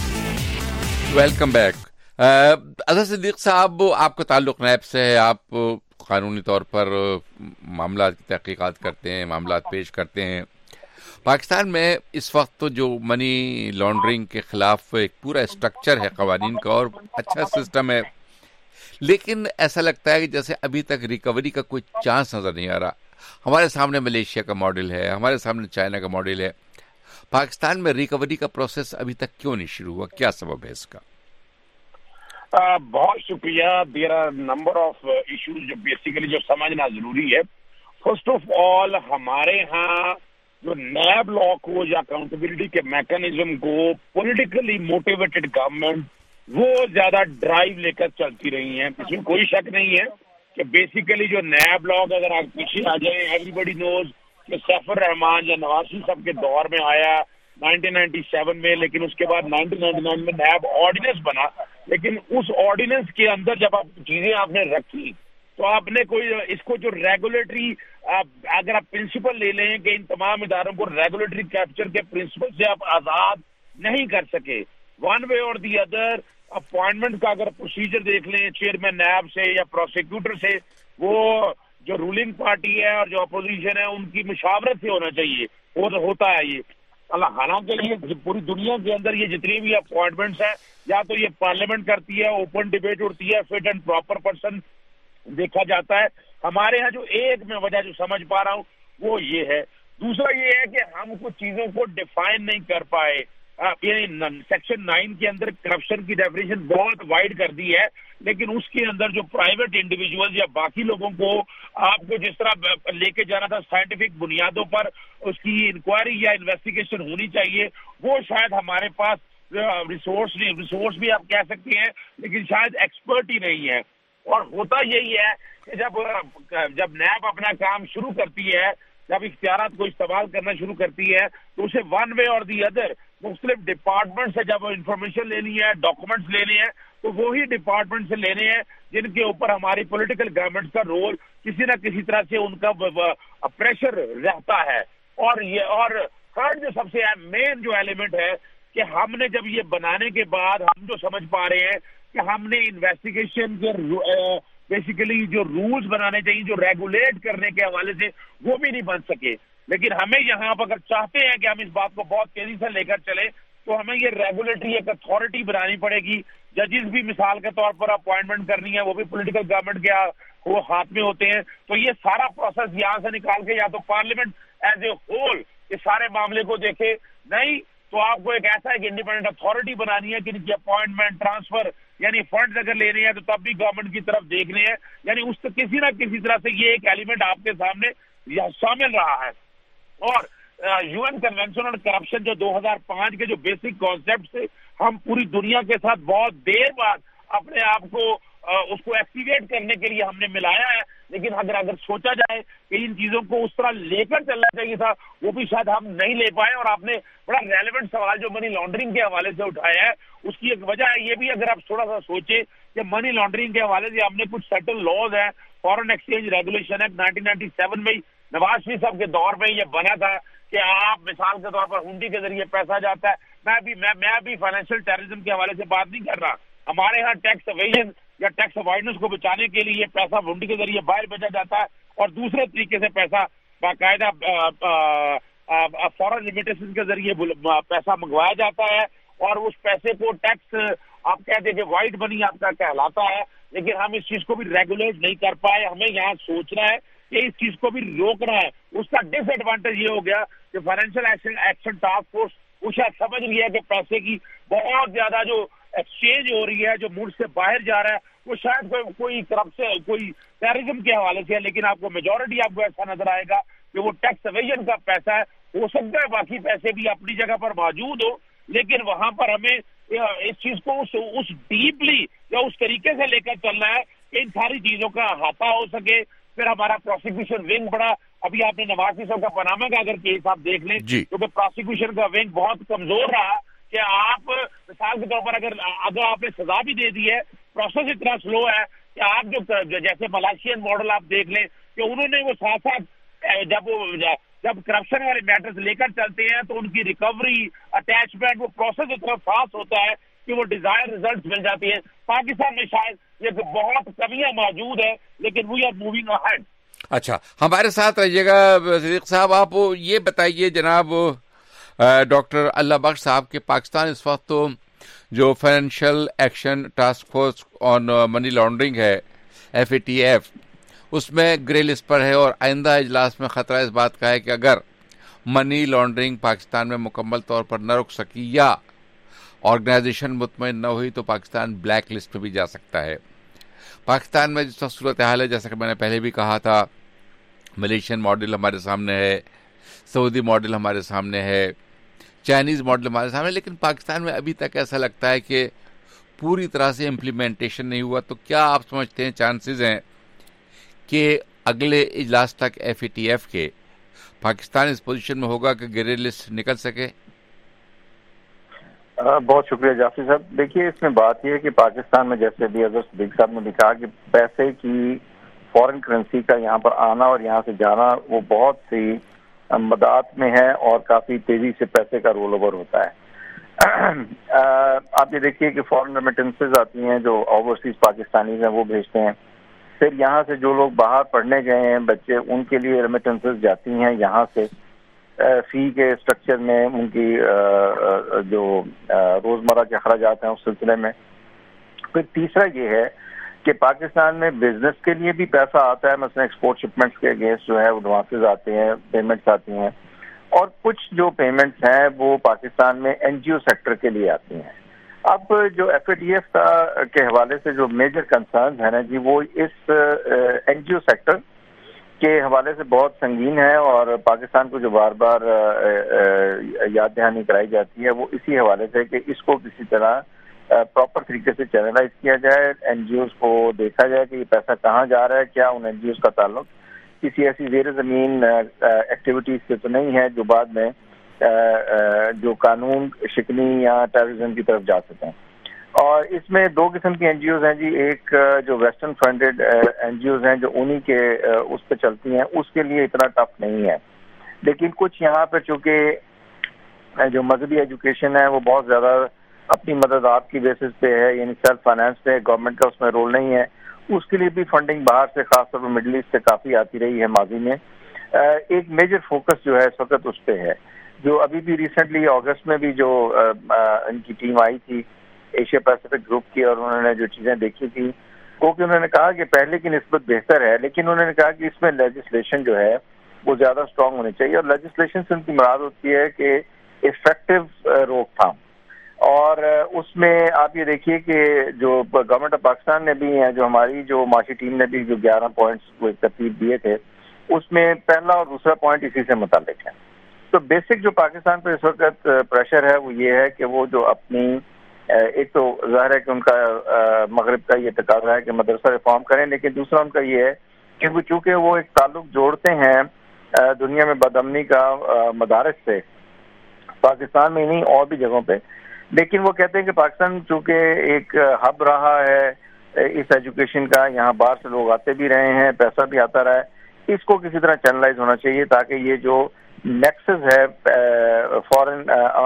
Welcome back. اظہر صدیق صاحب، آپ کا تعلق نیب سے ہے، آپ قانونی طور پر معاملات کی تحقیقات کرتے ہیں، معاملات پیش کرتے ہیں۔ پاکستان میں اس وقت تو جو منی لانڈرنگ کے خلاف ایک پورا اسٹرکچر ہے قوانین کا اور اچھا سسٹم ہے، لیکن ایسا لگتا ہے کہ جیسے ابھی تک ریکوری کا کوئی چانس نظر نہیں آ رہا۔ ہمارے سامنے ملیشیا کا ماڈل ہے، ہمارے سامنے چائنا کا ماڈل ہے، پاکستان میں ریکوری کا پروسیس ابھی تک کیوں نہیں شروع ہوا؟ کیا سبب ہے اس کا؟ Uh, بہت شکریہ۔ There are number of issues جو بیسیکلی جو سمجھنا ضروری ہے۔ فرسٹ آف آل، ہمارے ہاں جو نیب لا کو یا اکاؤنٹیبلٹی کے میکنزم کو پولیٹیکلی موٹیویٹڈ گورنمنٹ وہ زیادہ ڈرائیو لے کر چلتی رہی ہیں۔ اس میں کوئی شک نہیں ہے کہ بیسیکلی جو نیب لا اگر آپ پیچھے آ جائیں، ایوری بڈی نوز کہ سیف الرحمان یا نواز شریف صاحب کے دور میں آیا نائنٹین نائنٹی سیون میں، لیکن اس کے بعد نائنٹین نائنٹی نائن میں نیب آرڈیننس بنا، لیکن اس آرڈیننس کے اندر جب آپ چیزیں آپ نے رکھی تو آپ نے کوئی اس کو جو ریگولیٹری، اگر آپ پرنسپل لے لیں کہ ان تمام اداروں کو ریگولیٹری کیپچر کے پرنسپل سے آپ آزاد نہیں کر سکے، ون وے اور دی ادر اپوائنٹمنٹ کا اگر پروسیجر دیکھ لیں چیئرمین نیب سے یا پروسیکیوٹر سے، وہ جو رولنگ پارٹی ہے اور جو اپوزیشن ہے ان کی مشاورت سے ہونا چاہیے، ہوتا ہے یہ اللہ۔ حالانکہ یہ پوری دنیا کے اندر یہ جتنی بھی اپوائنٹمنٹس ہیں یا تو یہ پارلیمنٹ کرتی ہے، اوپن ڈبیٹ ہوتی ہے، فٹ اینڈ پراپر پرسن دیکھا جاتا ہے۔ ہمارے ہاں جو ایک میں وجہ جو سمجھ پا رہا ہوں وہ یہ ہے۔ دوسرا یہ ہے کہ ہم کچھ چیزوں کو ڈیفائن نہیں کر پائے، یعنی سیکشن نائن کے اندر کرپشن کی ڈیفینیشن بہت وائڈ کر دی ہے، لیکن اس کے اندر جو پرائیویٹ انڈیویجول یا باقی لوگوں کو آپ کو جس طرح لے کے جانا تھا سائنٹیفک بنیادوں پر اس کی انکوائری یا انویسٹیگیشن ہونی چاہیے، وہ شاید ہمارے پاس ریسورس نہیں، ریسورس بھی آپ کہہ سکتے ہیں لیکن شاید ایکسپرٹ ہی نہیں ہے۔ اور ہوتا یہی ہے کہ جب جب نیب اپنا کام شروع کرتی ہے، جب اختیارات کو استعمال کرنا شروع کرتی ہے تو اسے ون وے اور دی ادر مختلف ڈپارٹمنٹ سے جب انفارمیشن لینی ہے، ڈاکومنٹس لینے ہیں، تو وہی ڈپارٹمنٹ سے لینے ہیں جن کے اوپر ہماری پولیٹیکل گورنمنٹ کا رول کسی نہ کسی طرح سے ان کا پریشر رہتا ہے۔ اور یہ اور تھرڈ جو سب سے مین جو ایلیمنٹ ہے کہ ہم نے جب یہ بنانے کے بعد ہم جو سمجھ پا رہے ہیں کہ ہم نے انویسٹیگیشن کے بیسیکلی جو رولز بنانے چاہیے جو ریگولیٹ کرنے کے حوالے سے وہ بھی نہیں بن سکے، لیکن ہمیں یہاں پر اگر چاہتے ہیں کہ ہم اس بات کو بہت تیزی سے لے کر چلیں تو ہمیں یہ ریگولیٹری ایک اتھارٹی بنانی پڑے گی۔ ججز بھی مثال کے طور پر اپوائنٹمنٹ کرنی ہے، وہ بھی پولیٹیکل گورنمنٹ کے وہ ہاتھ میں ہوتے ہیں، تو یہ سارا پروسیس یہاں سے نکال کے یا تو پارلیمنٹ ایز اے ہول اس سارے معاملے کو دیکھے، نہیں تو آپ کو ایک ایسا ایک انڈیپینڈنٹ اتھارٹی بنانی ہے کہ ان کی اپوائنٹمنٹ ٹرانسفر یعنی فنڈز اگر لینے ہیں تو تب بھی گورنمنٹ کی طرف دیکھنے ہیں، یعنی اس سے کسی نہ کسی طرح سے یہ ایک ایلیمنٹ آپ کے سامنے شامل رہا ہے۔ اور U N convention on corruption جو دو ہزار پانچ کے جو بیسک کانسیپٹ تھے، ہم پوری دنیا کے ساتھ بہت دیر بعد اپنے آپ کو اس کو ایکٹیویٹ کرنے کے لیے ہم نے ملایا ہے. لیکن اگر اگر سوچا جائے کہ ان چیزوں کو اس طرح لے کر چلنا چاہیے تھا, وہ بھی شاید ہم نہیں لے پائے. اور آپ نے بڑا ریلیونٹ سوال جو منی لانڈرنگ کے حوالے سے اٹھایا ہے, اس کی ایک وجہ ہے یہ بھی, اگر آپ تھوڑا سا سوچیں کہ منی لانڈرنگ کے حوالے سے ہم نے کچھ سیٹل لاز ہیں, foreign exchange regulation act nineteen ninety seven میں نواز شریف صاحب کے دور میں یہ بنا تھا کہ آپ مثال کے طور پر ہنڈی کے ذریعے پیسہ جاتا ہے. میں بھی میں میں بھی فائنینشیل ٹیررزم کے حوالے سے بات نہیں کر رہا. ہمارے ہاں ٹیکس اویژن یا ٹیکس اوائڈنس کو بچانے کے لیے پیسہ ہنڈی کے ذریعے باہر بھیجا جاتا ہے, اور دوسرے طریقے سے پیسہ باقاعدہ فارن ریمیٹنس کے ذریعے پیسہ منگوایا جاتا ہے, اور اس پیسے کو ٹیکس آپ کہتے ہیں کہ وائٹ منی آپ کا کہلاتا ہے. لیکن ہم اس چیز کو بھی ریگولیٹ نہیں کر پائے. ہمیں یہاں سوچنا ہے کہ اس چیز کو بھی روکنا ہے. اس کا ڈس ایڈوانٹیج یہ ہو گیا کہ فائنینشیل ایکشن ٹاسک فورس وہ شاید سمجھ لیا کہ پیسے کی بہت زیادہ جو ایکسچینج ہو رہی ہے, جو ملک سے باہر جا رہا ہے, وہ شاید کوئی کوئی کرپ سے کوئی ٹیررزم کے حوالے سے ہے. لیکن آپ کو میجورٹی آپ کو ایسا نظر آئے گا کہ وہ ٹیکس اویژن کا پیسہ ہے. ہو سکتا ہے باقی پیسے بھی اپنی جگہ پر موجود ہو, لیکن وہاں پر ہمیں اس چیز کو اس, اس ڈیپلی یا اس طریقے سے لے کر چلنا ہے کہ ان ساری چیزوں کا احاطہ ہو سکے. پھر ہمارا پروسیکیوشن ونگ بڑا, ابھی آپ نے نواز شریف صاحب کا پاناما کا اگر کیس آپ دیکھ لیں, کیونکہ پروسیکیوشن کا ونگ بہت کمزور رہا کہ آپ مثال کے طور پر اگر اگر آپ نے سزا بھی دے دی ہے, پروسیس اتنا سلو ہے کہ آپ جو جیسے ملائیشین ماڈل آپ دیکھ لیں کہ انہوں نے وہ ساتھ ساتھ جب وہ جب کرپشن والے میٹرز لے کر چلتے ہیں تو ان کی ریکوری اٹیچمنٹ وہ پروسیس اتنا فاسٹ ہوتا ہے کہ وہ ڈیزائر ریزلٹس مل جاتی ہیں. پاکستان میں شاید یہ بہت کمیاں موجود ہیں, لیکن وی آر موونگ اہیڈ. اچھا, ہمارے ساتھ رہیے گا صدیق صاحب. آپ یہ بتائیے جناب ڈاکٹر اللہ بخش صاحب کے پاکستان اس وقت تو جو financial action task force on money laundering ہے, ایف اے ٹی ایف, اس میں گرے لسٹ پر ہے, اور آئندہ اجلاس میں خطرہ اس بات کا ہے کہ اگر منی لانڈرنگ پاکستان میں مکمل طور پر نہ رک سکی یا آرگنائزیشن مطمئن نہ ہوئی تو پاکستان بلیک لسٹ پہ بھی جا سکتا ہے. پاکستان میں جس وقت صورتحال ہے, جیسا کہ میں نے پہلے بھی کہا تھا, ملیشین ماڈل ہمارے سامنے ہے, سعودی ماڈل ہمارے سامنے ہے, چائنیز ماڈل ہمارے سامنے, لیکن پاکستان میں ابھی تک ایسا لگتا ہے کہ پوری طرح سے امپلیمنٹیشن نہیں ہوا. تو کیا آپ سمجھتے ہیں چانسز ہیں کہ اگلے اجلاس تک ایف اے ٹی ایف کے پاکستان اس پوزیشن میں ہوگا کہ گرے لسٹ نکل سکے؟ بہت شکریہ جعفری صاحب. دیکھیے, اس میں بات یہ ہے کہ پاکستان میں جیسے ابھی اظہر صدیق صاحب نے بھی کہا کہ پیسے کی فورن کرنسی کا یہاں پر آنا اور یہاں سے جانا وہ بہت سی مدات میں ہے, اور کافی تیزی سے پیسے کا رول اوور ہوتا ہے. آپ یہ دیکھیے کہ فورن ریمیٹنسز آتی ہیں جو اوورسیز پاکستانیز ہیں وہ بھیجتے ہیں. پھر یہاں سے جو لوگ باہر پڑھنے گئے ہیں بچے, ان کے لیے ریمیٹنسز جاتی ہیں یہاں سے فی کے اسٹرکچر میں, ان کی جو روزمرہ کے اخراجات ہیں اس سلسلے میں. پھر تیسرا یہ ہے کہ پاکستان میں بزنس کے لیے بھی پیسہ آتا ہے, مثلا ایکسپورٹ شپمنٹس کے اگینسٹ جو ہے ایڈوانسز آتے ہیں, پیمنٹس آتی ہیں, اور کچھ جو پیمنٹس ہیں وہ پاکستان میں این جی او سیکٹر کے لیے آتی ہیں. اب جو ایف اے ٹی ایف کا کے حوالے سے جو میجر کنسرنز ہیں نا جی, وہ اس این جی او سیکٹر کے حوالے سے بہت سنگین ہے, اور پاکستان کو جو بار بار یاد دہانی کرائی جاتی ہے وہ اسی حوالے سے کہ اس کو کسی طرح پراپر طریقے سے چینلائز کیا جائے, این جی اوز کو دیکھا جائے کہ یہ پیسہ کہاں جا رہا ہے, کیا ان این جی اوز کا تعلق کسی ایسی زیر زمین ایکٹیویٹیز سے تو نہیں ہے جو بعد میں جو قانون شکنی یا ٹیررزم کی طرف جا سکیں. اور اس میں دو قسم کی این جی اوز ہیں جی, ایک جو western funded N G Os ہیں جو انہی کے اس پہ چلتی ہیں, اس کے لیے اتنا ٹف نہیں ہے. لیکن کچھ یہاں پہ چونکہ جو مذہبی ایجوکیشن ہے وہ بہت زیادہ اپنی مدد آپ کی بیسس پہ ہے, یعنی سیلف فائنانس پہ, گورنمنٹ کا اس میں رول نہیں ہے, اس کے لیے بھی فنڈنگ باہر سے خاص طور پر مڈل ایسٹ سے کافی آتی رہی ہے ماضی میں. ایک میجر فوکس جو ہے اس وقت اس پہ ہے, جو ابھی بھی ریسنٹلی اگست میں بھی جو ان کی ٹیم آئی تھی ایشیا پیسفک گروپ کی, اور انہوں نے جو چیزیں دیکھی تھی وہ کہ انہوں نے کہا کہ پہلے کی نسبت بہتر ہے, لیکن انہوں نے کہا کہ اس میں لیجسلیشن جو ہے وہ زیادہ اسٹرانگ ہونی چاہیے. اور لیجسلیشن سے ان کی مراد ہوتی ہے کہ افیکٹو روک تھام, اور اس میں آپ یہ دیکھیے کہ جو گورنمنٹ آف پاکستان نے بھی جو ہماری جو معاشی ٹیم نے بھی جو گیارہ پوائنٹس وہ ترتیب دیے تھے, اس میں پہلا اور دوسرا پوائنٹ اسی سے متعلق ہے. تو بیسک جو پاکستان پہ اس وقت پریشر ہے وہ یہ ہے کہ وہ جو اپنی ایک تو ظاہر ہے کہ ان کا مغرب کا یہ تقاضا ہے کہ مدرسہ ریفارم کریں، لیکن دوسرا ان کا یہ ہے کہ چونکہ وہ ایک تعلق جوڑتے ہیں دنیا میں بدامنی کا مدارس سے، پاکستان میں نہیں اور بھی جگہوں پہ، لیکن وہ کہتے ہیں کہ پاکستان چونکہ ایک ہب رہا ہے اس ایجوکیشن کا، یہاں باہر سے لوگ آتے بھی رہے ہیں، پیسہ بھی آتا رہا ہے، اس کو کسی طرح چینلائز ہونا چاہیے تاکہ یہ جو نیکسس ہے فارن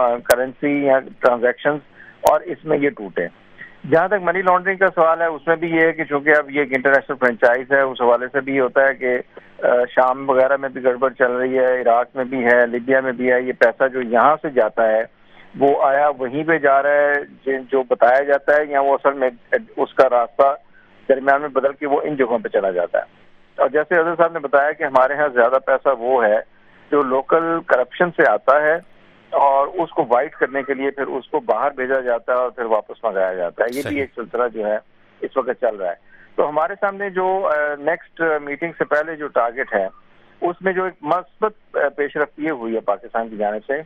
کرنسی یا ٹرانزیکشنز اور اس میں یہ ٹوٹے۔ جہاں تک منی لانڈرنگ کا سوال ہے، اس میں بھی یہ ہے کہ چونکہ اب یہ ایک انٹرنیشنل فرینچائز ہے، اس حوالے سے بھی ہوتا ہے کہ شام وغیرہ میں بھی گڑبڑ چل رہی ہے، عراق میں بھی ہے، لیبیا میں بھی ہے، یہ پیسہ جو یہاں سے جاتا ہے وہ آیا وہیں پہ جا رہا ہے جو بتایا جاتا ہے، یا وہ اصل میں اس کا راستہ درمیان میں بدل کے وہ ان جگہوں پہ چلا جاتا ہے۔ اور جیسے حضرت صاحب نے بتایا کہ ہمارے ہاں زیادہ پیسہ وہ ہے جو لوکل کرپشن سے آتا ہے اور اس کو وائٹ کرنے کے لیے پھر اس کو باہر بھیجا جاتا ہے اور پھر واپس منگایا جاتا ہے۔ یہ بھی ایک سلسلہ جو ہے اس وقت چل رہا ہے۔ تو ہمارے سامنے جو نیکسٹ میٹنگ سے پہلے جو ٹارگٹ ہے اس میں جو ایک مثبت پیش رفت یہ ہوئی ہے پاکستان کی جانب سے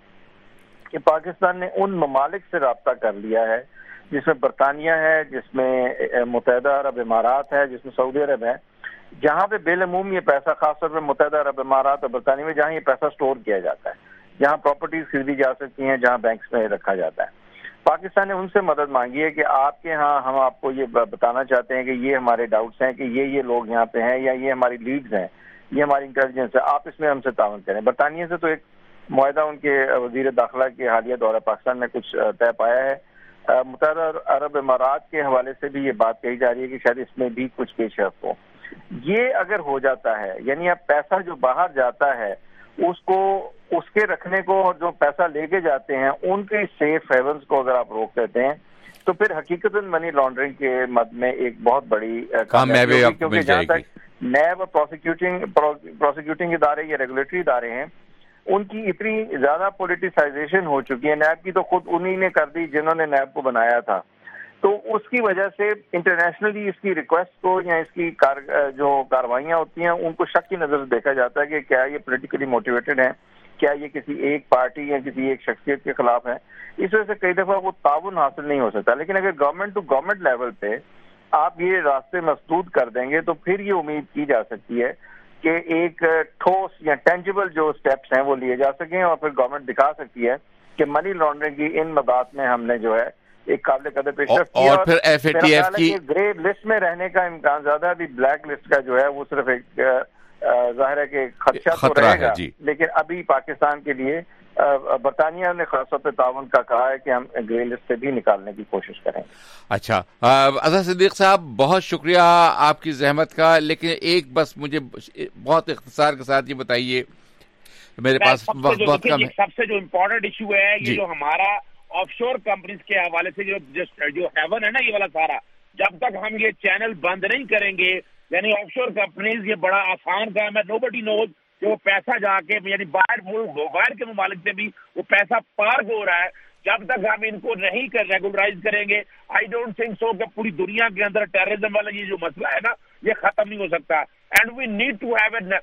کہ پاکستان نے ان ممالک سے رابطہ کر لیا ہے جس میں برطانیہ ہے، جس میں متحدہ عرب امارات ہے، جس میں سعودی عرب ہے، جہاں پہ بالعموم یہ پیسہ خاص طور پہ متحدہ عرب امارات اور برطانیہ میں جہاں یہ پیسہ سٹور کیا جاتا ہے، جہاں پراپرٹیز خریدی جا سکتی ہیں، جہاں بینکس میں رکھا جاتا ہے۔ پاکستان نے ان سے مدد مانگی ہے کہ آپ کے ہاں ہم آپ کو یہ بتانا چاہتے ہیں کہ یہ ہمارے ڈاؤٹس ہیں کہ یہ یہ لوگ یہاں پہ ہیں یا یہ ہماری لیڈز ہیں، یہ ہماری انٹیلیجنس ہے، آپ اس میں ہم سے تعاون کریں۔ برطانیہ سے تو ایک معاہدہ ان کے وزیر داخلہ کے حالیہ دورہ پاکستان میں کچھ طے پایا ہے۔ متحدہ عرب امارات کے حوالے سے بھی یہ بات کہی جا رہی ہے کہ شاید اس میں بھی کچھ پیش رفت ہو۔ یہ اگر ہو جاتا ہے، یعنی اب پیسہ جو باہر جاتا ہے اس کو اس کے رکھنے کو اور جو پیسہ لے کے جاتے ہیں ان کے سیف ہیونز کو اگر آپ روک دیتے ہیں تو پھر حقیقتاً منی لانڈرنگ کے مد میں ایک بہت بڑی کامیابی ہوگی، کیونکہ جہاں تک نیب اور پروسیکیوٹنگ پروسیکیوٹنگ ادارے یا ریگولیٹری ادارے ہیں ان کی اتنی زیادہ پولیٹیسائزیشن ہو چکی ہے، نیب کی تو خود انہی نے کر دی جنہوں نے نیب کو بنایا تھا، تو اس کی وجہ سے انٹرنیشنلی اس کی ریکویسٹ کو یا اس کی کار جو کاروائیاں ہوتی ہیں ان کو شک کی نظر سے دیکھا جاتا ہے کہ کیا یہ پولیٹیکلی موٹیویٹڈ ہیں، کیا یہ کسی ایک پارٹی یا کسی ایک شخصیت کے خلاف ہے۔ اس وجہ سے کئی دفعہ وہ تعاون حاصل نہیں ہو سکتا، لیکن اگر گورنمنٹ ٹو گورنمنٹ لیول پہ آپ یہ راستے مسدود کر دیں گے تو پھر یہ امید کی جا سکتی ہے کہ ایک ٹھوس یا ٹینجیبل جو سٹیپس ہیں وہ لیے جا سکیں اور پھر گورنمنٹ دکھا سکتی ہے کہ منی لانڈرنگ کی ان مدات میں ہم نے جو ہے ایک قابل قدر پیش رفت کیا، اور پھر ایف اے ٹی ایف کی گرے لسٹ میں رہنے کا امکان زیادہ ہے۔ ابھی بلیک لسٹ کا جو ہے وہ صرف ایک ظاہر ہے کہ خدشہ تو رہے گا، لیکن ابھی پاکستان کے لیے برطانیہ نے خاص طور پہ تعاون کا کہا ہے کہ ہم گرے لسٹ سے بھی نکالنے کی کوشش کریں۔ اچھا اظہر صدیق صاحب، بہت شکریہ آپ کی زحمت کا، لیکن ایک بس مجھے بہت اختصار کے ساتھ یہ بتائیے، میرے پاس وقت بہت کم ہے۔ سب سے جو امپورٹنٹ ایشو ہے یہ جو ہمارا آف شور کمپنیز کے حوالے سے جو جو ہیون ہے نا یہ والا سارا، جب تک ہم یہ چینل بند نہیں کریں گے، یعنی آف شور کمپنیز یہ بڑا آسان کام ہے، نو بڈی نوز کہ وہ پیسہ جا کے یعنی باہر ملک باہر کے ممالک سے بھی وہ پیسہ پارک ہو رہا ہے، جب تک ہم ان کو نہیں کر ریگولرائز کریں گے آئی ڈونٹ تھنک سو کہ پوری دنیا کے اندر ٹیررزم والا یہ جو مسئلہ ہے نا یہ ختم نہیں ہو سکتا۔ And we need to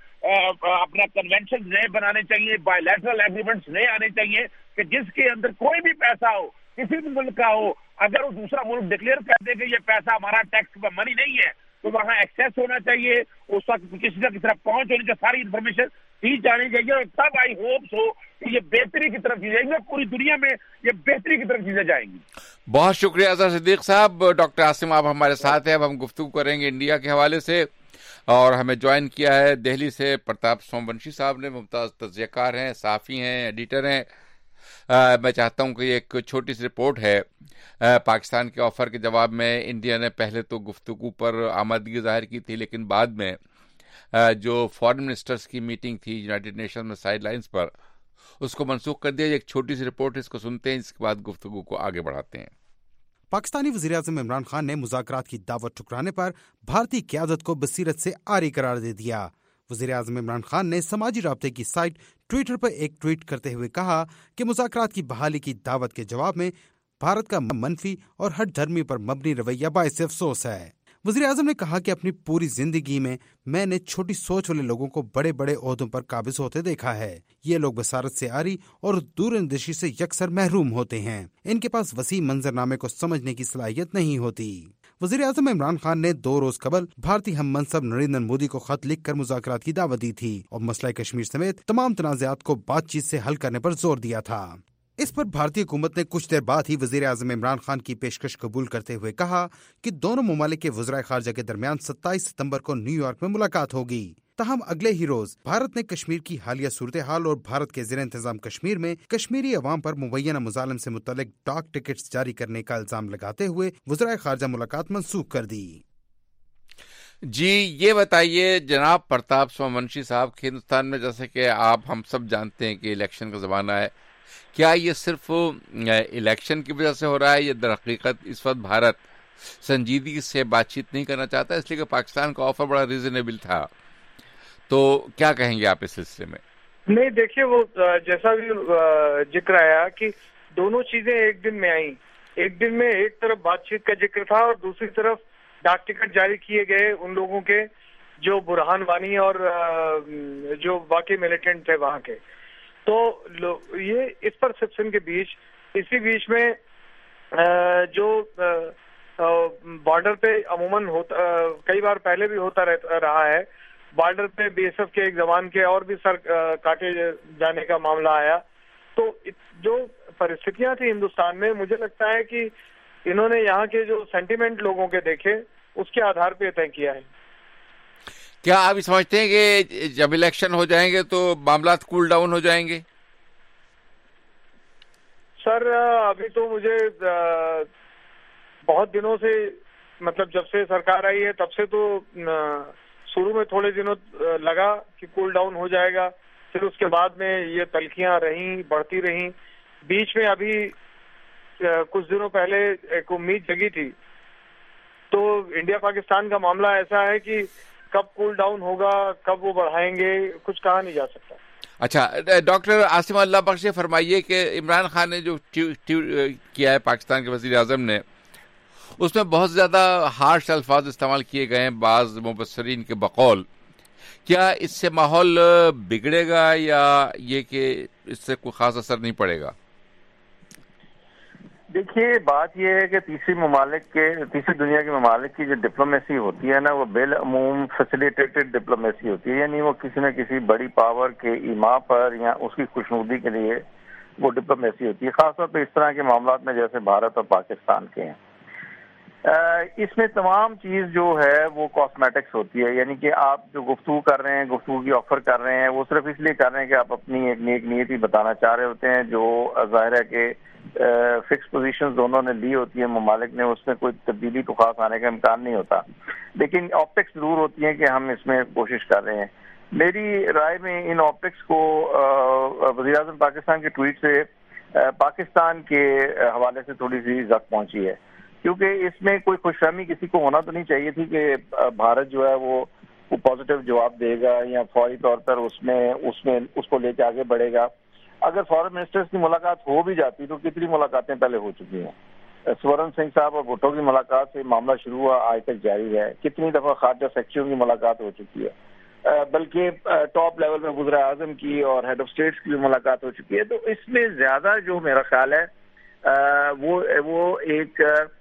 have اپنا کنونشن نئے بنانے چاہیے، بائی لیٹرل ایگریمنٹس نئے آنے چاہیے کہ جس کے اندر کوئی بھی پیسہ ہو کسی بھی ملک کا ہو، اگر وہ دوسرا ملک ڈکلیئر کر دے کہ یہ پیسہ ہمارا ٹیکس کا منی نہیں ہے تو وہاں ایکسیس ہونا چاہیے، اس وقت کسی نہ کسی طرح پہنچ ہونی چاہیے، ساری انفارمیشن دی جانی چاہیے، اور تب آئی ہوپس ہو کہ یہ بہتری کی طرف چیزیں گی، پوری دنیا میں یہ بہتری کی طرف چیزیں جائیں گی۔ بہت شکریہ اظہر صدیق صاحب۔ ڈاکٹر عاصم آپ ہمارے ساتھ ہیں، اب ہم گفتگو کریں گے انڈیا کے حوالے سے، اور ہمیں جوائن کیا ہے دہلی سے پرتاپ سومونشی صاحب نے، ممتاز تجزیہ کار ہیں، صحافی ہیں، ایڈیٹر ہیں۔ آ, میں چاہتا ہوں کہ یہ ایک چھوٹی سی رپورٹ ہے۔ آ, پاکستان کے آفر کے جواب میں انڈیا نے پہلے تو گفتگو پر آمادگی ظاہر کی تھی، لیکن بعد میں آ, جو فارن منسٹرز کی میٹنگ تھی یونائٹڈ نیشن میں سائیڈ لائنز پر، اس کو منسوخ کر دیا۔ ایک چھوٹی سی رپورٹ ہے، اس کو سنتے ہیں، اس کے بعد گفتگو کو آگے بڑھاتے ہیں۔ پاکستانی وزیراعظم عمران خان نے مذاکرات کی دعوت ٹھکرانے پر بھارتی قیادت کو بصیرت سے عاری قرار دے دیا۔ وزیراعظم عمران خان نے سماجی رابطے کی سائٹ ٹویٹر پر ایک ٹویٹ کرتے ہوئے کہا کہ مذاکرات کی بحالی کی دعوت کے جواب میں بھارت کا منفی اور ہٹ دھرمی پر مبنی رویہ باعث افسوس ہے۔ वज़ीर आज़म ने कहा कि अपनी पूरी जिंदगी में मैंने छोटी सोच वाले लोगों को बड़े बड़े ओहदों पर काबिज होते देखा है। ये लोग बसारत से आरी और दूरंदेशी से यकसर महरूम होते हैं। इनके पास वसी मंजरनामे को समझने की सलाहियत नहीं होती। वज़ीर आज़म इमरान खान ने दो रोज कबल भारतीय हम मनसब नरेंद्र मोदी को खत लिख कर मुज़ाकरात की दावत दी थी और मसला कश्मीर समेत तमाम तनाज़ात को बातचीत से हल करने पर जोर दिया था। इस पर भारतीय हुकूमत ने कुछ देर बाद ही वज़ीर आज़म इमरान खान की पेशकश कबूल करते हुए कहा कि दोनों ममालिक के वज़राए खारजा के दरमियान सत्ताईस सितंबर को न्यूयॉर्क में मुलाकात होगी। ताहम अगले ही रोज भारत ने कश्मीर की हालिया सूरत हाल और भारत के ज़ेर इंतजाम कश्मीर में कश्मीरी अवाम पर मुबैना मुजालिम से मुतल्लिक डाक टिकट्स जारी करने का इल्जाम लगाते हुए वज़राए खारजा मुलाकात मनसूख कर दी। जी ये बताइए जनाब प्रताप सोमवंशी साहब, हिंदुस्तान में जैसे कि आप हम सब जानते हैं कि इलेक्शन का ज़माना है, क्या ये सिर्फ इलेक्शन की वजह से हो रहा है या दर हकीकत इस वक्त भारत संजीदगी से बातचीत नहीं करना चाहता, इसलिए कि पाकिस्तान का ऑफर बड़ा रीजनेबल था? तो क्या कहेंगे आप इस सिलसिले में? नहीं, देखिए वो जैसा भी जिक्र आया कि दोनों चीजें एक दिन में आई। एक दिन में एक तरफ बातचीत का जिक्र था और दूसरी तरफ डाक टिकट जारी किए गए उन लोगों के जो बुरहान वानी और जो बाकी मिलिटेंट थे वहां के। तो ये इस परसेप्शन के बीच इसी बीच में जो बॉर्डर पे अमूमन होता, कई बार पहले भी होता रहा है, बॉर्डर पे बीएसएफ के एक जवान के और भी सर काटे जाने का मामला आया। तो जो परिस्थितियां थी हिंदुस्तान में, मुझे लगता है कि इन्होंने यहाँ के जो सेंटिमेंट लोगों के देखे उसके आधार पे तय किया है। क्या आप समझते हैं कि जब इलेक्शन हो जाएंगे तो मामला कूल डाउन हो जाएंगे? सर अभी तो मुझे बहुत दिनों से, मतलब जब से सरकार आई है तब से तो शुरू में थोड़े दिनों लगा कि कूल डाउन हो जाएगा, फिर उसके बाद में ये तल्खियां रहीं, बढ़ती रहीं। बीच में अभी कुछ दिनों पहले एक उम्मीद जगी थी। तो इंडिया पाकिस्तान का मामला ऐसा है कि कब कूल डाउन होगा, कब वो बढ़ाएंगे, कुछ कहा नहीं जा सकता। अच्छा, डॉक्टर आसिम अल्लाह बख्श, फरमाइए कि इमरान खान ने जो ट्वीट किया है पाकिस्तान के वज़ीर आज़म ने, उसमें बहुत ज़्यादा हार्श अल्फाज इस्तेमाल किए गए हैं बाज़ मुबस्सरीन के बकौल। क्या इससे माहौल बिगड़ेगा या ये कि इससे कोई ख़ास असर नहीं पड़ेगा? देखिए, बात यह है कि तीसरी ममालिक के तीसरी दुनिया के ममालिक की जो डिप्लोमेसी होती है ना, वो बिलअमूम फैसिलिटेटेड डिप्लोमेसी होती है। यानी वो किसी न किसी बड़ी पावर के ईमा पर या उसकी खुशनुदी के लिए वो डिप्लोमेसी होती है, खासतौर पर इस तरह के मामला में जैसे भारत और पाकिस्तान के हैं। इसमें तमाम चीज़ जो है वो कॉस्मेटिक्स होती है। यानी कि आप जो गुफ्तगू कर रहे हैं, गुफ्तगू की ऑफर कर रहे हैं, वो सिर्फ इसलिए कर रहे हैं कि आप अपनी एक नेक नीयति बताना चाह रहे होते हैं, जो ज़ाहिर है कि फिक्स पोजीशन दोनों ने ली होती है ममालिक ने, उसमें कोई तब्दीली तो खास आने का इम्कान नहीं होता। लेकिन ऑप्टिक्स जरूर होती है कि हम इसमें कोशिश कर रहे हैं। मेरी राय में इन ऑप्टिक्स को वज़ीर आज़म पाकिस्तान के ट्वीट से पाकिस्तान के हवाले से थोड़ी सी जख्म पहुंची है, क्योंकि इसमें कोई खुशफहमी किसी को होना तो नहीं चाहिए थी कि भारत जो है वो वो पॉजिटिव जवाब देगा या फौरी तौर पर उसमें उसमें उसको लेके आगे बढ़ेगा। अगर फॉरेन मिनिस्टर्स की मुलाकात हो भी जाती तो कितनी मुलाकातें पहले हो चुकी हैं। स्वर्ण सिंह साहब और भुट्टो की मुलाकात से मामला शुरू हुआ, आज तक जारी है। कितनी दफा खारजा सेक्रेटरियों की मुलाकात हो चुकी है, बल्कि टॉप लेवल में वज़ीर आज़म की और हेड ऑफ स्टेट्स की भी मुलाकात हो चुकी है। तो इसमें ज्यादा जो मेरा ख्याल है वो वो एक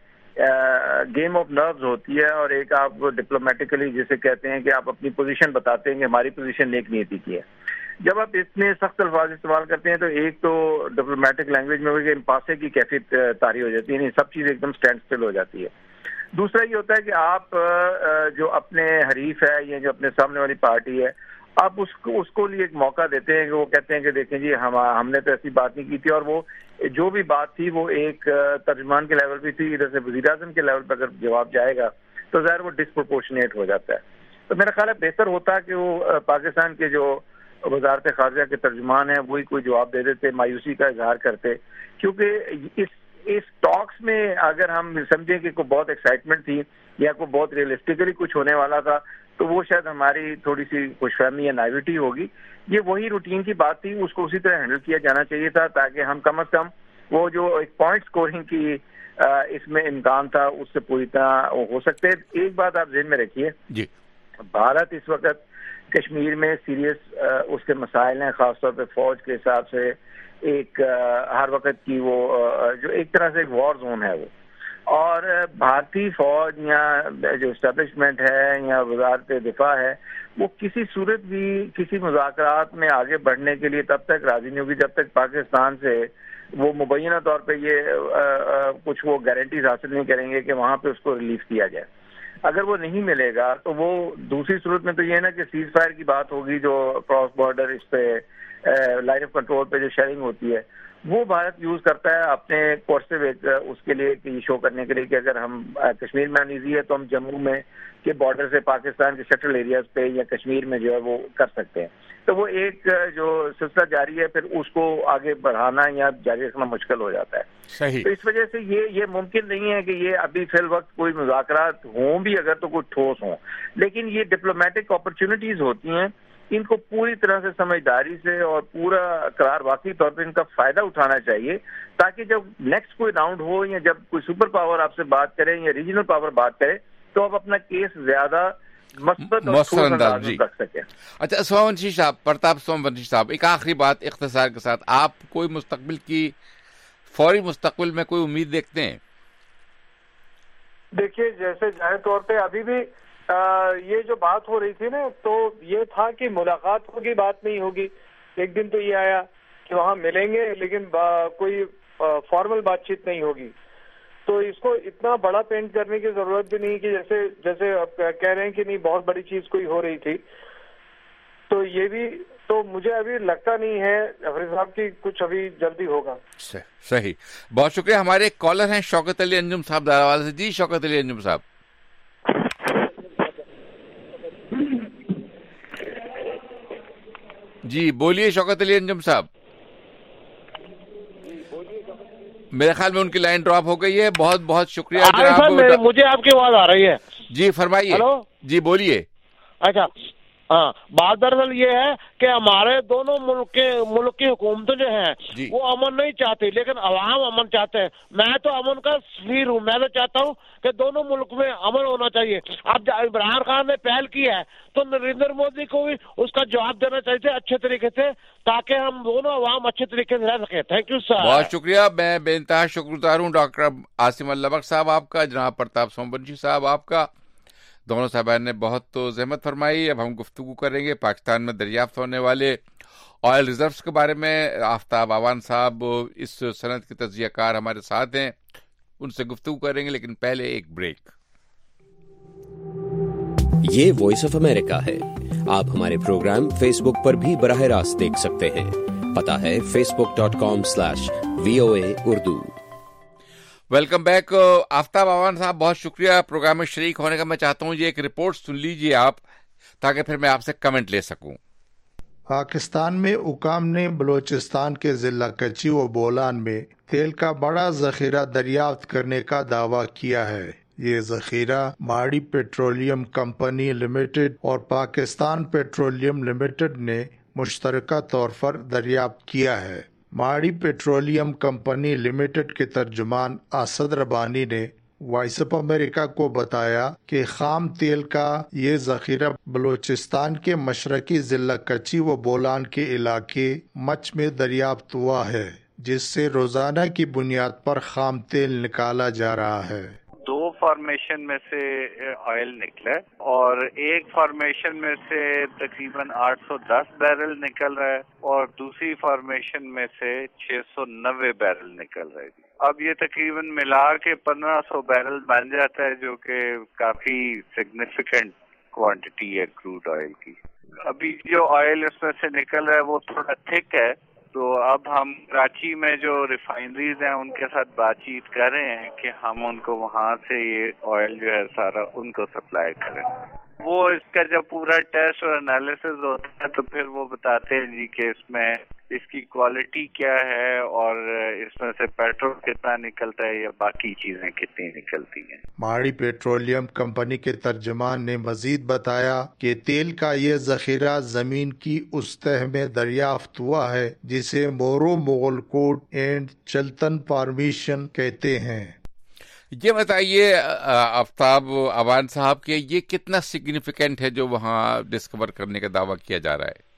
गेम ऑफ नर्व्स होती है, और एक आप डिप्लोमेटिकली जिसे कहते हैं कि आप अपनी पोजीशन बताते हैं कि हमारी पोजीशन नेक नीति की है। जब आप इतने सख्त अल्फाज इस्तेमाल करते हैं तो एक तो डिप्लोमेटिक लैंग्वेज में वही इम्पासे की कैफियत तारी हो जाती है, सब चीज़ एकदम स्टैंड स्टिल हो जाती है। दूसरा ये होता है कि आप जो अपने हरीफ है या जो अपने सामने वाली पार्टी है, आप उसको उसको लिए एक मौका देते हैं कि वो कहते हैं कि देखें जी हम हमने तो ऐसी बात नहीं की थी, और वो जो भी बात थी वो एक तर्जुमान के लेवल पे थी। इधर से वज़ीर आज़म के लेवल पर अगर जवाब जाएगा तो ज़ाहिर वो डिस्प्रोपोर्शनेट हो जाता है। तो मेरा ख्याल है बेहतर होता है कि वो पाकिस्तान के जो वज़ारत खारजा के तर्जुमान हैं वही कोई जवाब दे देते, मायूसी का इजहार करते, क्योंकि इस इस टॉक्स में अगर हम समझें कि कोई बहुत एक्साइटमेंट थी या कोई बहुत रियलिस्टिकली कुछ होने वाला था तो वो शायद हमारी थोड़ी सी खुशफहमी या नाइविटी होगी। ये वही रूटीन की बात थी, उसको उसी तरह हैंडल किया जाना चाहिए था, ताकि हम कम अज कम वो जो एक पॉइंट स्कोरिंग की اس میں امکان تھا اس سے پوری طرح ہو سکتے. ایک بات آپ ذہن میں رکھیے جی، بھارت اس وقت کشمیر میں سیریس اس کے مسائل ہیں، خاص طور پہ فوج کے حساب سے ایک ہر وقت کی وہ جو ایک طرح سے ایک وار زون ہے وہ، اور بھارتی فوج یا جو اسٹیبلشمنٹ ہے یا وزارت دفاع ہے وہ کسی صورت بھی کسی مذاکرات میں آگے بڑھنے کے لیے تب تک راضی نہیں ہوگی جب تک پاکستان سے وہ مبینہ طور پہ یہ کچھ وہ گارنٹیز حاصل نہیں کریں گے کہ وہاں پہ اس کو ریلیف کیا جائے. اگر وہ نہیں ملے گا تو وہ دوسری صورت میں تو یہ نا کہ سیز فائر کی بات ہوگی جو کراس بارڈر اس پہ لائن آف کنٹرول پہ جو شیئرنگ ہوتی ہے وہ بھارت یوز کرتا ہے اپنے کورسو ایک اس کے لیے کہ یہ شو کرنے کے لیے کہ اگر ہم کشمیر میں انیزی ہے تو ہم جموں میں کے بارڈر سے پاکستان کے سیکٹرل ایریاز پہ یا کشمیر میں جو ہے وہ کر سکتے ہیں. تو وہ ایک جو سلسلہ جاری ہے پھر اس کو آگے بڑھانا یا جاری رکھنا مشکل ہو جاتا ہے. صحیح. تو اس وجہ سے یہ یہ ممکن نہیں ہے کہ یہ ابھی فی الوقت کوئی مذاکرات ہوں بھی اگر تو کوئی ٹھوس ہوں، لیکن یہ ڈپلومیٹک اپرچونٹیز ہوتی ہیں، ان کو پوری طرح سے سمجھداری سے اور پورا قرار واقعی طور پہ ان کا فائدہ اٹھانا چاہیے تاکہ جب نیکسٹ کوئی راؤنڈ ہو یا جب کوئی سپر پاور آپ سے بات کرے یا ریجنل پاور بات کرے تو آپ اپنا کیس زیادہ مثبت اور ٹھوس انداز میں رکھ سکیں. اچھا سومونشی صاحب، پرتاپ سومونشی صاحب، ایک آخری بات اختصار کے ساتھ، آپ کوئی مستقبل کی فوری مستقبل میں کوئی امید دیکھتے ہیں؟ دیکھیے جیسے ظاہر طور پہ ابھی بھی آ, یہ جو بات ہو رہی تھی نا تو یہ تھا کہ ملاقات ہوگی بات نہیں ہوگی. ایک دن تو یہ آیا کہ وہاں ملیں گے لیکن با, کوئی فارمل بات چیت نہیں ہوگی. تو اس کو اتنا بڑا پینٹ کرنے کی ضرورت بھی نہیں کہ جیسے جیسے آپ کہہ رہے ہیں کہ نہیں بہت بڑی چیز کوئی ہو رہی تھی. تو یہ بھی تو مجھے ابھی لگتا نہیں ہے افریدی صاحب کی کچھ ابھی جلدی ہوگا. صحیح، بہت شکریہ. ہمارے ایک کالر ہیں شوکت علی انجم صاحب داراوالا سے. جی شوکت علی انجم صاحب. جی بولیے شوکت علی انجم صاحب. میرے خیال میں ان کی لائن ڈراپ ہو گئی ہے. بہت بہت شکریہ جناب. مجھے آپ کی آواز آ رہی ہے. جی فرمائیے. ہلو جی بولیے. اچھا ہاں، بات دراصل یہ ہے کہ ہمارے دونوں ملک کے ملک کی حکومتیں جو ہیں جی. وہ امن نہیں چاہتی لیکن عوام امن چاہتے ہیں. میں تو امن کا سفیر ہوں، میں تو چاہتا ہوں کہ دونوں ملک میں امن ہونا چاہیے. اب عمران خان نے پہل کی ہے تو نریندر مودی کو بھی اس کا جواب دینا چاہیے اچھے طریقے سے تاکہ ہم دونوں عوام اچھے طریقے سے رہ سکیں. Thank you sir. بہت شکریہ. میں بے انتہا شکر گزار ہوں ڈاکٹر عاصم اللہ بخش صاحب آپ کا، جناب پرتاپ سومونشی صاحب آپ کا. دونوں صاحبان نے بہت تو زحمت فرمائی. اب ہم گفتگو کریں گے پاکستان میں دریافت ہونے والے آئل ریزروز کے بارے میں. آفتاب آوان صاحب اس صنعت کے تجزیہ کار ہمارے ساتھ ہیں، ان سے گفتگو کریں گے لیکن پہلے ایک بریک. یہ وائس آف امریکہ ہے. آپ ہمارے پروگرام فیس بک پر بھی براہ راست دیکھ سکتے ہیں. پتہ ہے Facebook dot com slash V O A Urdu. Welcome back. Aftab Awan صاحب بہت شکریہ پروگرام میں شریک ہونے کا. میں چاہتا ہوں یہ ایک رپورٹ سن لیجئے آپ تاکہ پھر میں آپ سے کمنٹ لے سکوں. پاکستان میں حکام نے بلوچستان کے ضلع کچی و بولان میں تیل کا بڑا ذخیرہ دریافت کرنے کا دعویٰ کیا ہے. یہ ذخیرہ ماڑی پیٹرولیم کمپنی لمیٹڈ اور پاکستان پیٹرولیم لمیٹڈ نے مشترکہ طور پر دریافت کیا ہے. ماڑی پیٹرولیم کمپنی لمیٹڈ کے ترجمان اسد ربانی نے وائس آف امریکہ کو بتایا کہ خام تیل کا یہ ذخیرہ بلوچستان کے مشرقی ضلع کچی و بولان کے علاقے مچ میں دریافت ہوا ہے، جس سے روزانہ کی بنیاد پر خام تیل نکالا جا رہا ہے. دو فارمیشن میں سے آئل نکلا اور ایک فارمیشن میں سے تقریباً آٹھ سو دس بیرل نکل رہا ہے اور دوسری فارمیشن میں سے چھ سو نوے بیرل نکل رہے ہیں. اب یہ تقریباً ملا کے پندرہ سو بیرل بن جاتا ہے جو کہ کافی سگنیفیکنٹ کوانٹٹی ہے کروڈ آئل کی. ابھی جو آئل اس میں سے نکل رہا ہے وہ تھوڑا تھک ہے، تو اب ہم کراچی میں جو ریفائنریز ہیں ان کے ساتھ بات چیت کر رہے ہیں کہ ہم ان کو وہاں سے یہ آئل جو ہے سارا ان کو سپلائی کریں. وہ اس کا جب پورا ٹیسٹ اور انالیسز ہوتا ہے تو پھر وہ بتاتے ہیں جی کہ اس میں اس کی کوالٹی کیا ہے اور اس میں سے پیٹرول کتنا نکلتا ہے یا باقی چیزیں کتنی نکلتی ہیں. ماڑی پیٹرولیم کمپنی کے ترجمان نے مزید بتایا کہ تیل کا یہ ذخیرہ زمین کی اس تہہ میں دریافت ہوا ہے جسے مورو مغل کوٹ اینڈ چلتن فارمیشن کہتے ہیں. یہ بتائیے آفتاب اوان صاحب کہ یہ کتنا سگنیفیکینٹ ہے جو وہاں ڈسکور کرنے کا دعویٰ کیا جا رہا ہے؟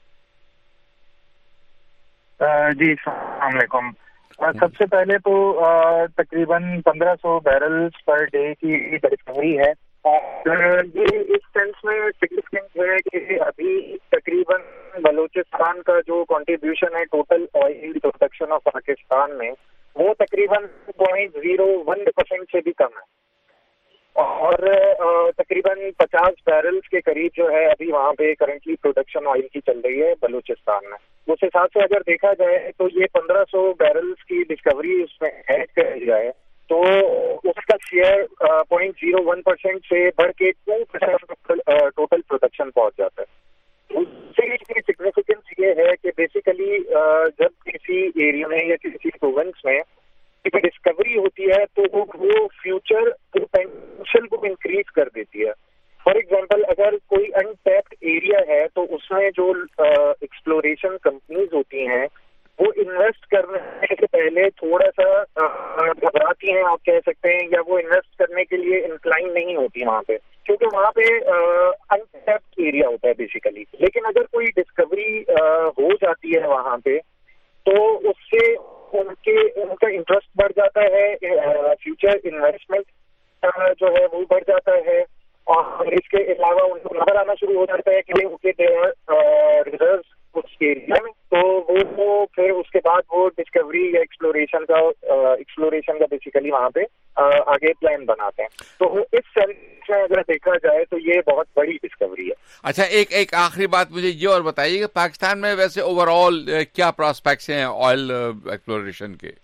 جی السلام علیکم. سب سے پہلے تو تقریباً پندرہ سو بیرلز پر ڈے کی ڈسکوری ہے. یہ اس سینس میں سگنیفیکینٹ ہے کہ ابھی تقریباً بلوچستان کا جو کنٹریبیوشن ہے total oil production of Pakistan میں وہ تقریباً پوائنٹ زیرو ون پرسینٹ سے بھی کم ہے, اور تقریباً پچاس بیرلز کے قریب جو ہے ابھی وہاں پہ کرنٹلی پروڈکشن آئل کی چل رہی ہے بلوچستان میں. اس حساب سے اگر دیکھا جائے تو یہ پندرہ سو بیرلز کی ڈسکوری اس میں ایڈ کری جائے تو اس کا share point zero one percent سے بڑھ کے ٹو پرسینٹ ٹوٹل پروڈکشن پہنچ جاتا ہے. دوسری سگنیفیکینس یہ ہے کہ بیسیکلی جب کسی ایریا میں یا کسی پروونس میں ڈسکوری ہوتی ہے تو وہ فیوچر پوٹینشیل کو انکریز کر دیتی ہے. فار ایگزامپل اگر کوئی ان ٹیپڈ ایریا ہے تو اس میں جو ایکسپلوریشن کمپنیز ہوتی ہیں وہ انویسٹ کرنے سے پہلے تھوڑا سا گھبراتی ہیں آپ کہہ سکتے ہیں, یا وہ انویسٹ کرنے کے لیے انکلائن نہیں ہوتی وہاں پہ, کیونکہ وہاں پہ ان ٹیپڈ ایریا ہوتا ہے بیسیکلی. لیکن اگر کوئی ڈسکوری ہو جاتی ہے وہاں پہ تو اس سے ان کے ان کا انٹرسٹ بڑھ جاتا ہے, فیوچر انویسٹمنٹ جو ہے وہ بڑھ جاتا ہے, اور اس کے علاوہ ان کو نظر آنا شروع ہو جاتا ہے کہ ریزروز اس ایریا میں, تو وہ پھر اس کے بعد وہ ڈسکوری یا ایکسپلوریشن کا ایکسپلوریشن کا بیسیکلی وہاں پہ آگے پلان بناتے ہیں. تو اس سینس میں اگر دیکھا جائے تو یہ بہت بڑی ڈسکوری ہے. اچھا, ایک ایک آخری بات مجھے یہ اور بتائیے کہ پاکستان میں ویسے اوور آل کیا پراسپیکٹس ہیں آئل ایکسپلوریشن کے؟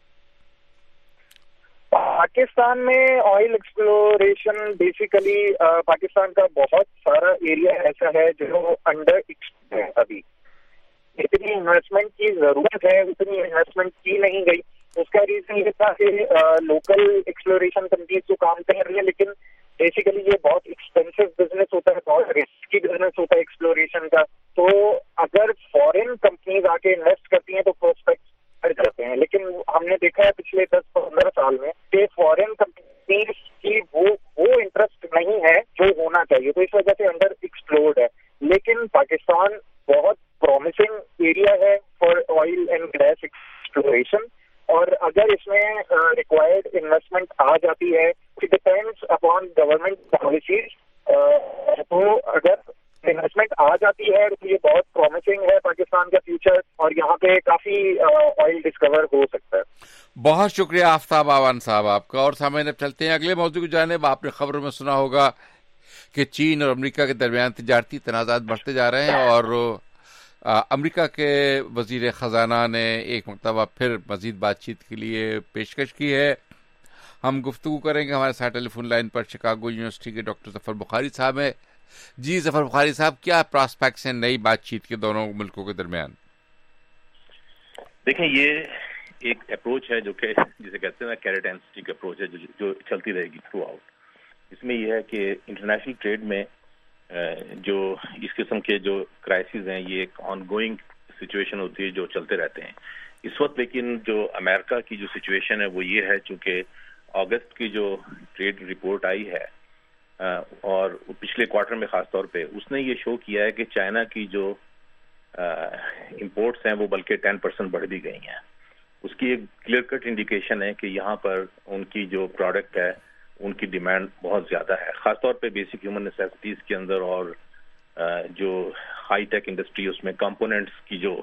پاکستان میں آئل ایکسپلوریشن بیسیکلی پاکستان کا بہت سارا ایریا ایسا ہے جو انڈر ایکسپلور ہے. ابھی اتنی انویسٹمنٹ کی ضرورت ہے, اتنی انویسٹمنٹ کی نہیں گئی. اس کا ریزن یہ تھا کہ لوکل ایکسپلوریشن کمپنیز جو کام کر رہی ہیں, لیکن بیسیکلی یہ بہت ایکسپینسو بزنس ہوتا ہے, بہت رسکی بزنس ہوتا ہے ایکسپلوریشن کا. تو اگر فورن کمپنیز آ کے انویسٹ کرتی ہیں تو پروسپیکٹ بڑھ جاتے ہیں. لیکن ہم نے دیکھا ہے پچھلے دس پندرہ سال میں کہ فورن کمپنیز کی وہ وہ انٹرسٹ نہیں ہے جو ہونا چاہیے, تو اس وجہ سے انڈر ایکسپلورڈ ہے. لیکن پاکستان بہت پرومسنگ ایریا ہے for oil and gas exploration, اور اگر اس میں ریکوائرڈ انویسٹمنٹ آ جاتی ہے, it depends upon government policies. تو اگر انویسٹمنٹ آ جاتی ہے تو یہ بہت پرومسنگ ہے پاکستان کا فیوچر, اور یہاں پہ کافی آئل ڈسکور ہو سکتا ہے. بہت شکریہ آفتاب اوان صاحب آپ کا. اور سامعین اب چلتے ہیں اگلے موضوع کی جانب. آپ نے خبروں میں سنا ہوگا کہ چین اور امریکہ کے درمیان تجارتی تنازعات بڑھتے جا رہے ہیں, اور امریکہ کے وزیر خزانہ نے ایک مرتبہ پھر مزید بات چیت کے لیے پیشکش کی ہے. ہم گفتگو کریں گے. ہمارے ساتھ ٹیلی فون لائن پر شکاگو یونیورسٹی کے ڈاکٹر ظفر بخاری صاحب ہیں. جی ظفر بخاری صاحب, کیا پراسپیکٹس ہیں نئی بات چیت کے دونوں ملکوں کے درمیان؟ دیکھیں, یہ ایک اپروچ ہے جو کہ جسے کہتے ہیں نا کیرٹ اینڈ اسٹک اپروچ ہے, جو, جو چلتی رہے گی تھرو آؤٹ. اس میں یہ ہے کہ انٹرنیشنل ٹریڈ میں جو اس قسم کے جو کرائسز ہیں یہ ایک آن گوئنگ سچویشن ہوتی ہے جو چلتے رہتے ہیں اس وقت. لیکن جو امریکہ کی جو سچویشن ہے وہ یہ ہے, چونکہ اگست کی جو ٹریڈ رپورٹ آئی ہے اور پچھلے کوارٹر میں خاص طور پہ اس نے یہ شو کیا ہے کہ چائنا کی جو امپورٹس ہیں وہ بلکہ ٹین پرسینٹ بڑھ بھی گئی ہیں. اس کی ایک کلیئر کٹ انڈیکیشن ہے کہ یہاں پر ان کی جو پروڈکٹ ہے ان کی ڈیمانڈ بہت زیادہ ہے, خاص طور پہ بیسک ہیومن نیسیسٹیز کے اندر, اور جو ہائی ٹیک انڈسٹری اس میں کمپوننٹس کی جو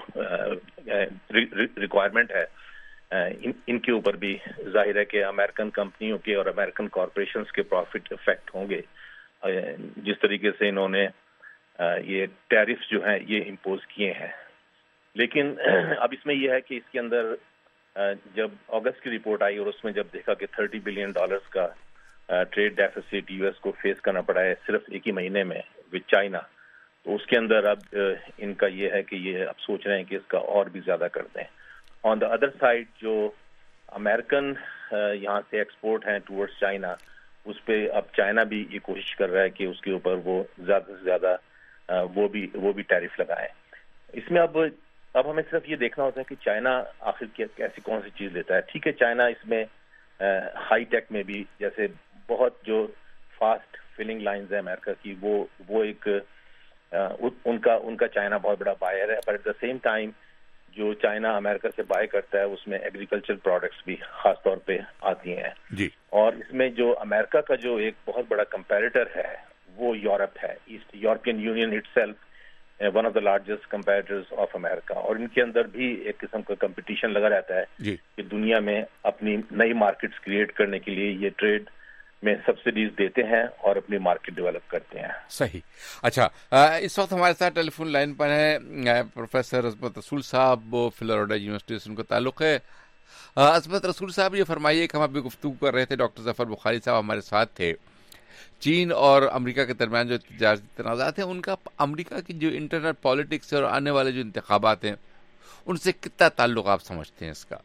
ریکوائرمنٹ ہے ان کے اوپر بھی ظاہر ہے کہ امریکن کمپنیوں کے اور امریکن کارپوریشنز کے پروفٹ افیکٹ ہوں گے, جس طریقے سے انہوں نے یہ ٹیرفز جو ہیں یہ امپوز کیے ہیں. لیکن اب اس میں یہ ہے کہ اس کے اندر جب اگست کی رپورٹ آئی اور اس میں جب دیکھا کہ تھرٹی بلین ڈالرز کا ٹریڈ ڈیفیسٹ یو ایس کو فیس کرنا پڑا ہے صرف ایک ہی مہینے میں وتھ چائنا, تو اس کے اندر اب ان کا یہ ہے کہ یہ اب سوچ رہے ہیں کہ اس کا اور بھی زیادہ کر دیں. آن دا ادر سائڈ جو امریکن یہاں سے ایکسپورٹ ہیں ٹورڈز چائنا, اس پہ اب چائنا بھی یہ کوشش کر رہا ہے کہ اس کے اوپر وہ زیادہ سے زیادہ وہ بھی وہ بھی ٹیرف لگائیں. اس میں اب اب ہمیں صرف یہ دیکھنا ہوتا ہے کہ چائنا آخر کیسی کون سی چیز لیتا ہے. ٹھیک ہے, چائنا اس میں ہائی ٹیک میں بھی جیسے بہت جو فاسٹ فلنگ لائنز ہیں امریکہ کی وہ وہ ایک ان کا ان کا چائنا بہت بڑا بائر ہے. پر ایٹ دا سیم ٹائم جو چائنا امریکہ سے بائی کرتا ہے اس میں ایگریکلچر پروڈکٹس بھی خاص طور پہ آتی ہیں جی. اور اس میں جو امریکہ کا جو ایک بہت بڑا کمپیریٹر ہے وہ یورپ ہے. East European Union itself one of the largest competitors of امریکہ, اور ان کے اندر بھی ایک قسم کا کمپٹیشن لگا رہتا ہے جی. کہ دنیا میں اپنی نئی مارکیٹس کریٹ کرنے کے لیے یہ ٹریڈ میں سبسڈیز دیتے ہیں اور اپنی مارکیٹ ڈیولپ کرتے ہیں. صحیح. اچھا, اس وقت ہمارے ساتھ ٹیلی فون لائن پر ہیں پروفیسر عصمت رسول صاحب, وہ فلوریڈا یونیورسٹی سے ان کا تعلق ہے. عصمت رسول صاحب, یہ فرمائیے کہ ہم ابھی گفتگو کر رہے تھے, ڈاکٹر ظفر بخاری صاحب ہمارے ساتھ تھے, چین اور امریکہ کے درمیان جو تجارتی تنازعات ہیں ان کا امریکہ کی جو انٹرنل پالیٹکس اور آنے والے جو انتخابات ہیں ان سے کتنا تعلق آپ سمجھتے ہیں اس کا؟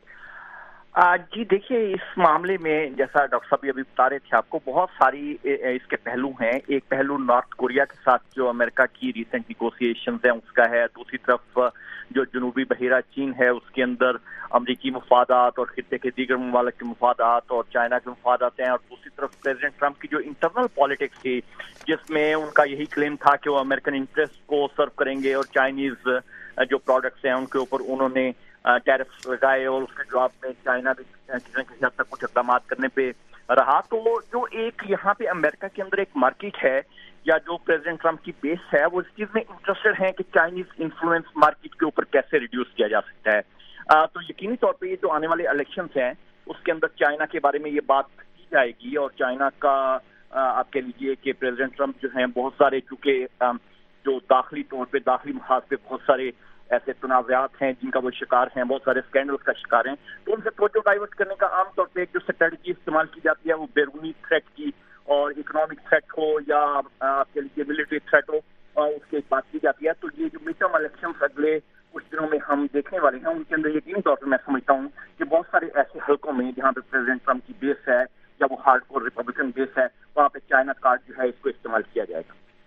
جی دیکھیے, اس معاملے میں جیسا ڈاکٹر صاحب ابھی بتا رہے تھے آپ کو, بہت ساری اس کے پہلو ہیں. ایک پہلو نارتھ کوریا کے ساتھ جو امریکہ کی ریسنٹ نیگوسیشنز ہیں اس کا ہے. دوسری طرف جو جنوبی بحیرہ چین ہے اس کے اندر امریکی مفادات اور خطے کے دیگر ممالک کے مفادات اور چائنا کے مفادات ہیں. اور دوسری طرف پریزیڈنٹ ٹرمپ کی جو انٹرنل پالیٹکس تھی جس میں ان کا یہی کلیم تھا کہ وہ امریکن انٹرسٹ کو سرو کریں گے اور چائنیز جو پروڈکٹس ہیں ان کے اوپر انہوں نے ٹیرفس لگائے, اور اس کے جواب میں چائنا بھی کسی نہ کسی حد تک کچھ اقدامات کرنے پہ رہا. تو جو ایک یہاں پہ امریکہ کے اندر ایک مارکیٹ ہے یا جو پریزیڈنٹ ٹرمپ کی بیس ہے وہ اس چیز میں انٹرسٹڈ ہیں کہ چائنیز انفلوئنس مارکیٹ کے اوپر کیسے ریڈیوس کیا جا سکتا ہے. آ, تو یقینی طور پہ یہ جو آنے والے الیکشنز ہیں اس کے اندر چائنا کے بارے میں یہ بات کی جائے گی, اور چائنا کا آپ کہہ لیجیے کہ پریزیڈنٹ ٹرمپ جو ہیں بہت سارے چونکہ جو داخلی طور پہ داخلی محاذ پہ بہت سارے ایسے تنازعات ہیں جن کا وہ شکار ہیں, بہت سارے اسکینڈلز کا شکار ہیں, تو ان سے توجہ ڈائیورٹ کرنے کا عام طور پہ ایک جو اسٹریٹجی استعمال کی جاتی ہے وہ بیرونی تھریٹ کی, اور اکنامک تھریٹ ہو یا آپ کے لیے ملٹری تھریٹ ہو, اس کی بات کی جاتی ہے. تو یہ جو میڈ ٹرم الیکشنز اگلے کچھ دنوں میں ہم دیکھنے والے ہیں ان کے اندر یقینی طور پہ میں سمجھتا ہوں کہ بہت سارے ایسے حلقوں میں جہاں پہ پریزیڈنٹ ٹرمپ کی بیس ہے یا وہ ہارڈ کور ریپبلکن بیس ہے وہاں پہ چائنا کارڈ جو ہے اس کو استعمال کیا جائے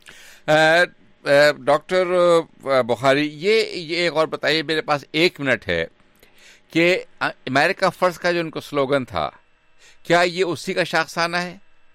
گا. ڈاکٹر بخاری, یہ یہ ایک اور بتائیے, میرے پاس ایک منٹ ہے, کہ امریکہ فرسٹ کا جو ان کو سلوگن تھا کیا یہ اسی کا شاخسانہ ہے؟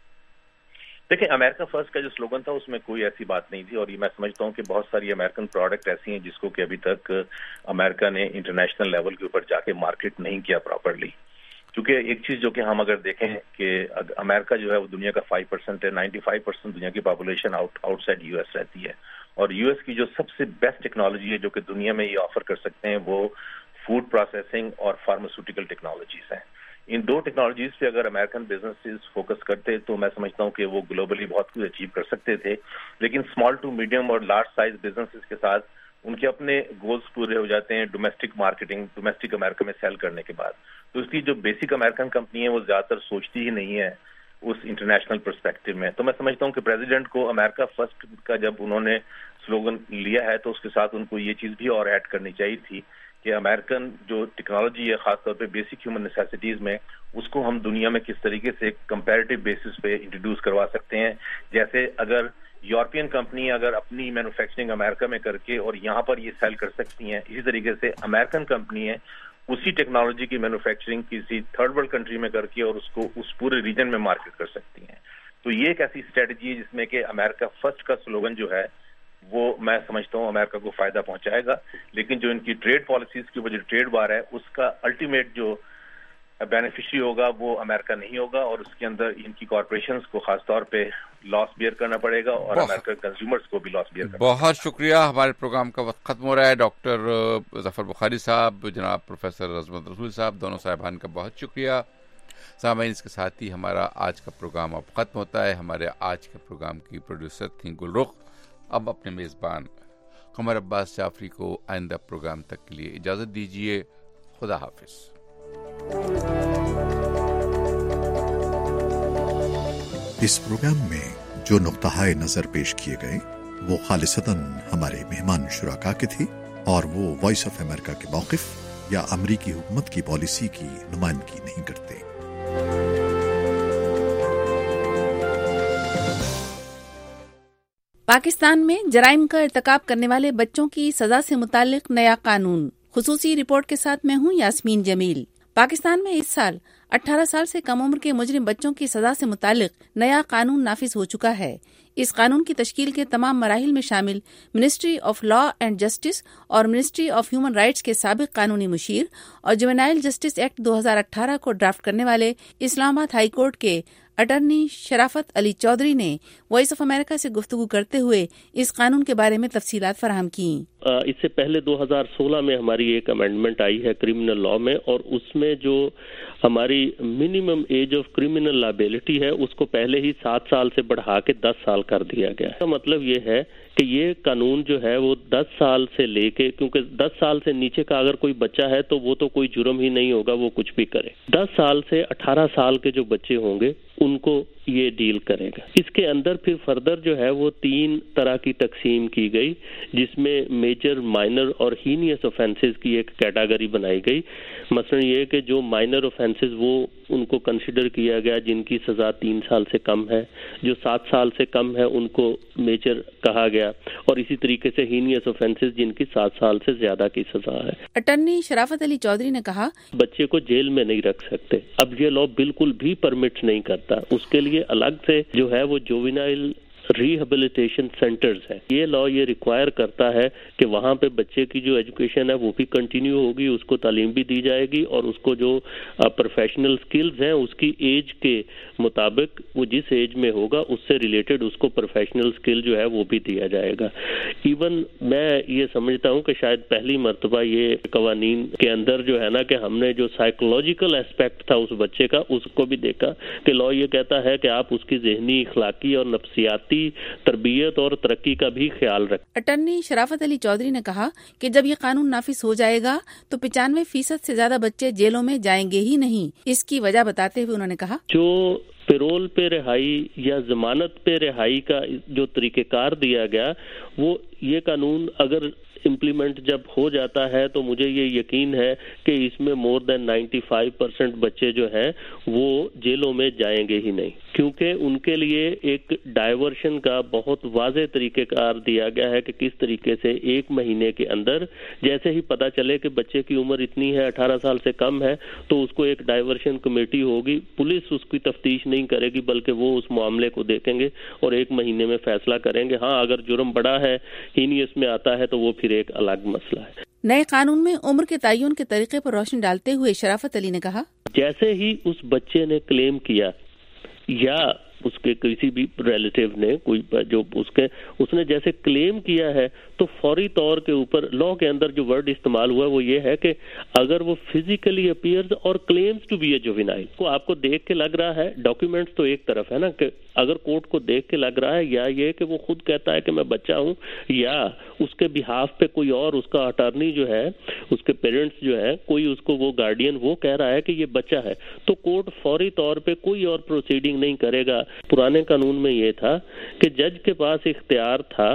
دیکھیں, امریکہ فرسٹ کا جو سلوگن تھا اس میں کوئی ایسی بات نہیں تھی, اور یہ میں سمجھتا ہوں کہ بہت ساری امریکن پروڈکٹ ایسی ہیں جس کو کہ ابھی تک امریکہ نے انٹرنیشنل لیول کے اوپر جا کے مارکیٹ نہیں کیا پراپرلی. کیونکہ ایک چیز جو کہ ہم اگر دیکھیں کہ امریکہ جو ہے وہ دنیا کا فائیو پرسینٹ ہے, نائنٹی فائیو پرسینٹ دنیا کی population out outside U S رہتی ہے, اور یو ایس کی جو سب سے بیسٹ ٹیکنالوجی ہے جو کہ دنیا میں یہ آفر کر سکتے ہیں وہ فوڈ پروسیسنگ اور فارماسیوٹیکل ٹیکنالوجیز ہیں. ان دو ٹیکنالوجیز پہ اگر امریکن بزنسز فوکس کرتے تو میں سمجھتا ہوں کہ وہ گلوبلی بہت کچھ اچیو کر سکتے تھے, لیکن اسمال ٹو میڈیم اور لارج سائز بزنسز کے ساتھ ان کے اپنے گولز پورے ہو جاتے ہیں ڈومیسٹک مارکیٹنگ, ڈومیسٹک امریکہ میں سیل کرنے کے بعد. تو اس کی جو بیسک امریکن کمپنی ہے وہ زیادہ تر سوچتی ہی نہیں ہے اس انٹرنیشنل پرسپیکٹو میں. تو میں سمجھتا ہوں کہ پریزیڈنٹ کو امریکہ فرسٹ کا جب انہوں نے سلوگن لیا ہے تو اس کے ساتھ ان کو یہ چیز بھی اور ایڈ کرنی چاہیے تھی کہ امریکن جو ٹیکنالوجی ہے خاص طور پہ بیسک ہیومن نیسیسٹیز میں, اس کو ہم دنیا میں کس طریقے سے کمپیریٹیو بیسس پہ انٹروڈیوس کروا سکتے ہیں. جیسے اگر یورپین کمپنی اگر اپنی مینوفیکچرنگ امریکہ میں کر کے اور یہاں پر یہ سیل کر سکتی ہیں, اسی طریقے سے امریکن کمپنی ہے اسی ٹیکنالوجی کی مینوفیکچرنگ کسی تھرڈ ورلڈ کنٹری میں کر کے اور اس کو اس پورے ریجن میں مارکیٹ کر سکتی ہیں. تو یہ ایک ایسی اسٹریٹجی ہے جس میں کہ امریکہ فرسٹ کا سلوگن جو ہے وہ میں سمجھتا ہوں امریکہ کو فائدہ پہنچائے گا, لیکن جو ان کی ٹریڈ پالیسیز کی وجہ ٹریڈ وار ہے اس کا الٹیمیٹ جو بینیفیشری ہوگا وہ امریکہ نہیں ہوگا, اور اس کے اندر ان کی کارپوریشنز کو خاص طور پہ لاس بیئر کرنا پڑے گا اور امریکن کنزیومرز کو بھی لاس بیئر کرنا. بہت شکریہ. ہمارے پروگرام کا وقت ختم ہو رہا ہے. ڈاکٹر ظفر بخاری صاحب, جناب پروفیسر عصمت رسول صاحب, دونوں صاحبان کا بہت شکریہ. سامعین, اس کے ساتھ ہی ہمارا آج کا پروگرام اب ختم ہوتا ہے. ہمارے آج کے پروگرام کی پروڈیوسر تھیں گلرخ. اب اپنے میزبان قمر عباس جعفری کو آئندہ پروگرام تک کے لیے اجازت دیجیے. خدا حافظ. اس پروگرام میں جو نقطہ نظر پیش کیے گئے وہ خالصتاً ہمارے مہمان شرکا کے تھے اور وہ وائس آف امریکہ کے موقف یا امریکی حکومت کی پالیسی کی نمائندگی نہیں کرتے. پاکستان میں جرائم کا ارتکاب کرنے والے بچوں کی سزا سے متعلق نیا قانون. خصوصی رپورٹ کے ساتھ میں ہوں یاسمین جمیل. पाकिस्तान में इस साल अठारह साल से कम उम्र के मुजरिम बच्चों की सजा से मुतालिक नया कानून नाफिज हो चुका है। इस कानून की तश्कील के तमाम मराहिल में शामिल ministry of law and justice और मिनिस्ट्री ऑफ ह्यूमन राइट्स के साबिक कानूनी मुशीर और जुवेनाइल जस्टिस एक्ट दो हज़ार अठारह को ड्राफ्ट करने वाले इस्लामाबाद हाई कोर्ट के अटर्नी शराफत अली चौधरी ने वॉइस ऑफ अमेरिका से गुफ्तगू करते हुए इस कानून के बारे में तफसीलात फराहम की। इससे पहले दो हज़ार सोलह में हमारी एक अमेंडमेंट आई है क्रिमिनल लॉ में, और उसमें जो हमारी minimum age of criminal liability है उसको पहले ही सात साल से बढ़ा के दस साल कर दिया गया है। इसका मतलब ये है कि ये कानून जो है वो दस साल से लेके, क्योंकि दस साल से नीचे का अगर कोई बच्चा है तो वो तो कोई जुर्म ही नहीं होगा, वो कुछ भी करे। दस साल से अठारह साल के जो बच्चे होंगे उनको ये डील करेगा। इसके अंदर फिर फर्दर जो है वो तीन तरह की तकसीम की गई, जिसमें मेजर, माइनर और हीनियस ऑफेंसेस की एक कैटेगरी बनाई गई। मसलन ये कि जो माइनर ऑफेंसेस वो उनको कंसिडर किया गया जिनकी सजा तीन साल से कम है, जो सात साल से कम है उनको मेजर कहा गया, और इसी तरीके से हीनियस ऑफेंसेस जिनकी सात साल से ज्यादा की सजा है। अटर्नी शराफत अली चौधरी ने कहा, बच्चे को जेल में नहीं रख सकते। अब ये लॉ बिल्कुल भी परमिट नहीं करता, उसके लिए अलग से जो है वो जुवेनाइल रिहेबिलिटेशन सेंटर्स है। ये लॉ ये रिक्वायर करता है कि वहाँ पे बच्चे की जो एजुकेशन है वो भी कंटिन्यू होगी, उसको तालीम भी दी जाएगी, और उसको जो प्रोफेशनल स्किल्स हैं उसकी एज के मुताबिक, वो जिस एज में होगा उससे रिलेटेड उसको प्रोफेशनल स्किल जो है वो भी दिया जाएगा। इवन मैं ये समझता हूँ कि शायद पहली मर्तबा ये कवानीन के अंदर जो है ना कि हमने जो साइकोलॉजिकल एस्पेक्ट था उस बच्चे का उसको भी देखा कि लॉ ये कहता है कि आप उसकी ज़हनी, इखलाकी और नफ्सियाती तरबियत और तरक्की का भी ख्याल रखें। अटर्नी शराफत अली चौधरी ने कहा कि जब ये कानून नाफिज हो जाएगा तो पिचानवे फीसद से ज्यादा बच्चे जेलों में जाएंगे ही नहीं। इसकी वजह बताते हुए उन्होंने कहा, जो पेरोल पे रिहाई या जमानत पे रिहाई का जो तरीकेकार दिया गया, वो ये कानून अगर इम्प्लीमेंट जब हो जाता है तो मुझे ये यकीन है कि इसमें मोर देन पचानवे परसेंट बच्चे जो हैं वो जेलों में जाएंगे ही नहीं, क्योंकि उनके लिए एक डाइवर्शन का बहुत वाज़ेह तरीक़ेकार दिया गया है कि किस तरीके से एक महीने के अंदर जैसे ही पता चले कि बच्चे की उम्र इतनी है, अठारह साल से कम है, तो उसको एक डाइवर्शन कमेटी होगी। पुलिस उसकी तफ्तीश नहीं करेगी बल्कि वो उस मामले को देखेंगे और एक महीने में फैसला करेंगे। हाँ, अगर जुर्म बड़ा है, हीनियस में आता है, तो वो फिर एक अलग मसला है। नए कानून में उम्र के तयन के तरीके पर रोशनी डालते हुए शराफत अली ने कहा, जैसे ही उस बच्चे ने क्लेम किया या उसके किसी भी रिलेटिव ने कोई जो उसके उसने जैसे क्लेम किया है, तो फौरी तौर के ऊपर लॉ के अंदर जो वर्ड इस्तेमाल हुआ वो ये है कि अगर वो फिजिकली अपीयर्स और claims to be a juvenile, को आपको देख के लग रहा है, डॉक्यूमेंट्स तो एक तरफ है ना, कि अगर कोर्ट को देख के लग रहा है या ये कि वो खुद कहता है कि मैं बच्चा हूँ, या उसके बिहाफ पे कोई और उसका अटर्नी जो है, उसके पेरेंट्स जो है, कोई उसको वो गार्डियन वो कह रहा है कि ये बच्चा है, तो कोर्ट फौरी तौर पे कोई और प्रोसीडिंग नहीं करेगा। पुराने कानून में ये था कि जज के पास इख्तियार था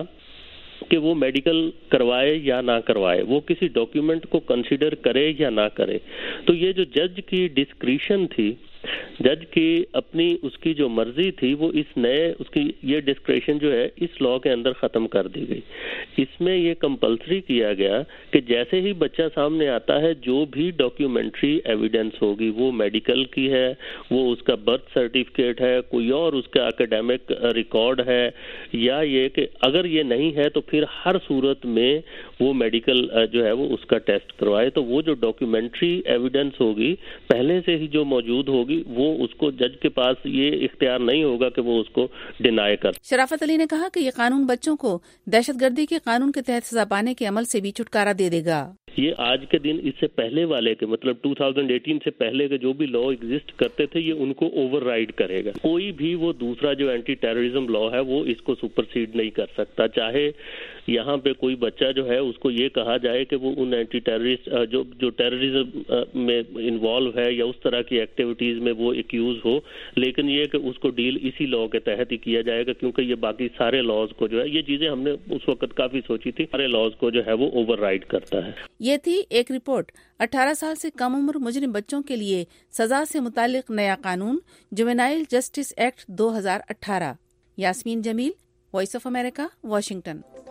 कि वो मेडिकल करवाए या ना करवाए, वो किसी डॉक्यूमेंट को कंसीडर करे या ना करे। तो ये जो जज की डिस्क्रिशन थी, जज की अपनी उसकी जो मर्जी थी, वो इस नए उसकी ये डिस्क्रिशन जो है इस लॉ के अंदर ख़त्म कर दी गई। इसमें ये कंपलसरी किया गया कि जैसे ही बच्चा सामने आता है, जो भी डॉक्यूमेंट्री एविडेंस होगी, वो मेडिकल की है, वो उसका बर्थ सर्टिफिकेट है, कोई और उसका एकेडमिक रिकॉर्ड है, या ये कि अगर ये नहीं है तो फिर हर सूरत में वो मेडिकल जो है वो उसका टेस्ट करवाए। तो वो जो डॉक्यूमेंट्री एविडेंस होगी पहले से ही जो मौजूद होगी, वो उसको जज के पास ये इख्तियार नहीं होगा कि वो उसको डिनाई कर। शराफत अली ने कहा कि ये कानून बच्चों को दहशतगर्दी के कानून के तहत सजा पाने के अमल से भी छुटकारा दे देगा। ये आज के दिन इससे पहले वाले के मतलब दो हज़ार अठारह से पहले के जो भी लॉ एग्जिस्ट करते थे, ये उनको ओवरराइड करेगा। कोई भी वो दूसरा जो एंटी टेररिज्म लॉ है वो इसको सुपरसीड नहीं कर सकता। चाहे यहाँ पे कोई बच्चा जो है उसको ये कहा जाए कि वो उन एंटी टेररिस्ट जो जो टेररिज्म में इन्वॉल्व है या उस तरह की एक्टिविटीज में वो एक्यूज हो, लेकिन ये कि उसको डील इसी लॉ के तहत ही किया जाएगा, क्योंकि ये बाकी सारे लॉज को जो है, ये चीजें हमने उस वक्त काफी सोची थी, सारे लॉज को जो है वो ओवरराइड करता है। ये थी एक रिपोर्ट अठारह साल से कम उम्र मुजरिम बच्चों के लिए सजा से मुतालिक नया कानून, जुवेनाइल जस्टिस एक्ट दो हज़ार अठारह। Yasmeen Jamil, voice of America, Washington.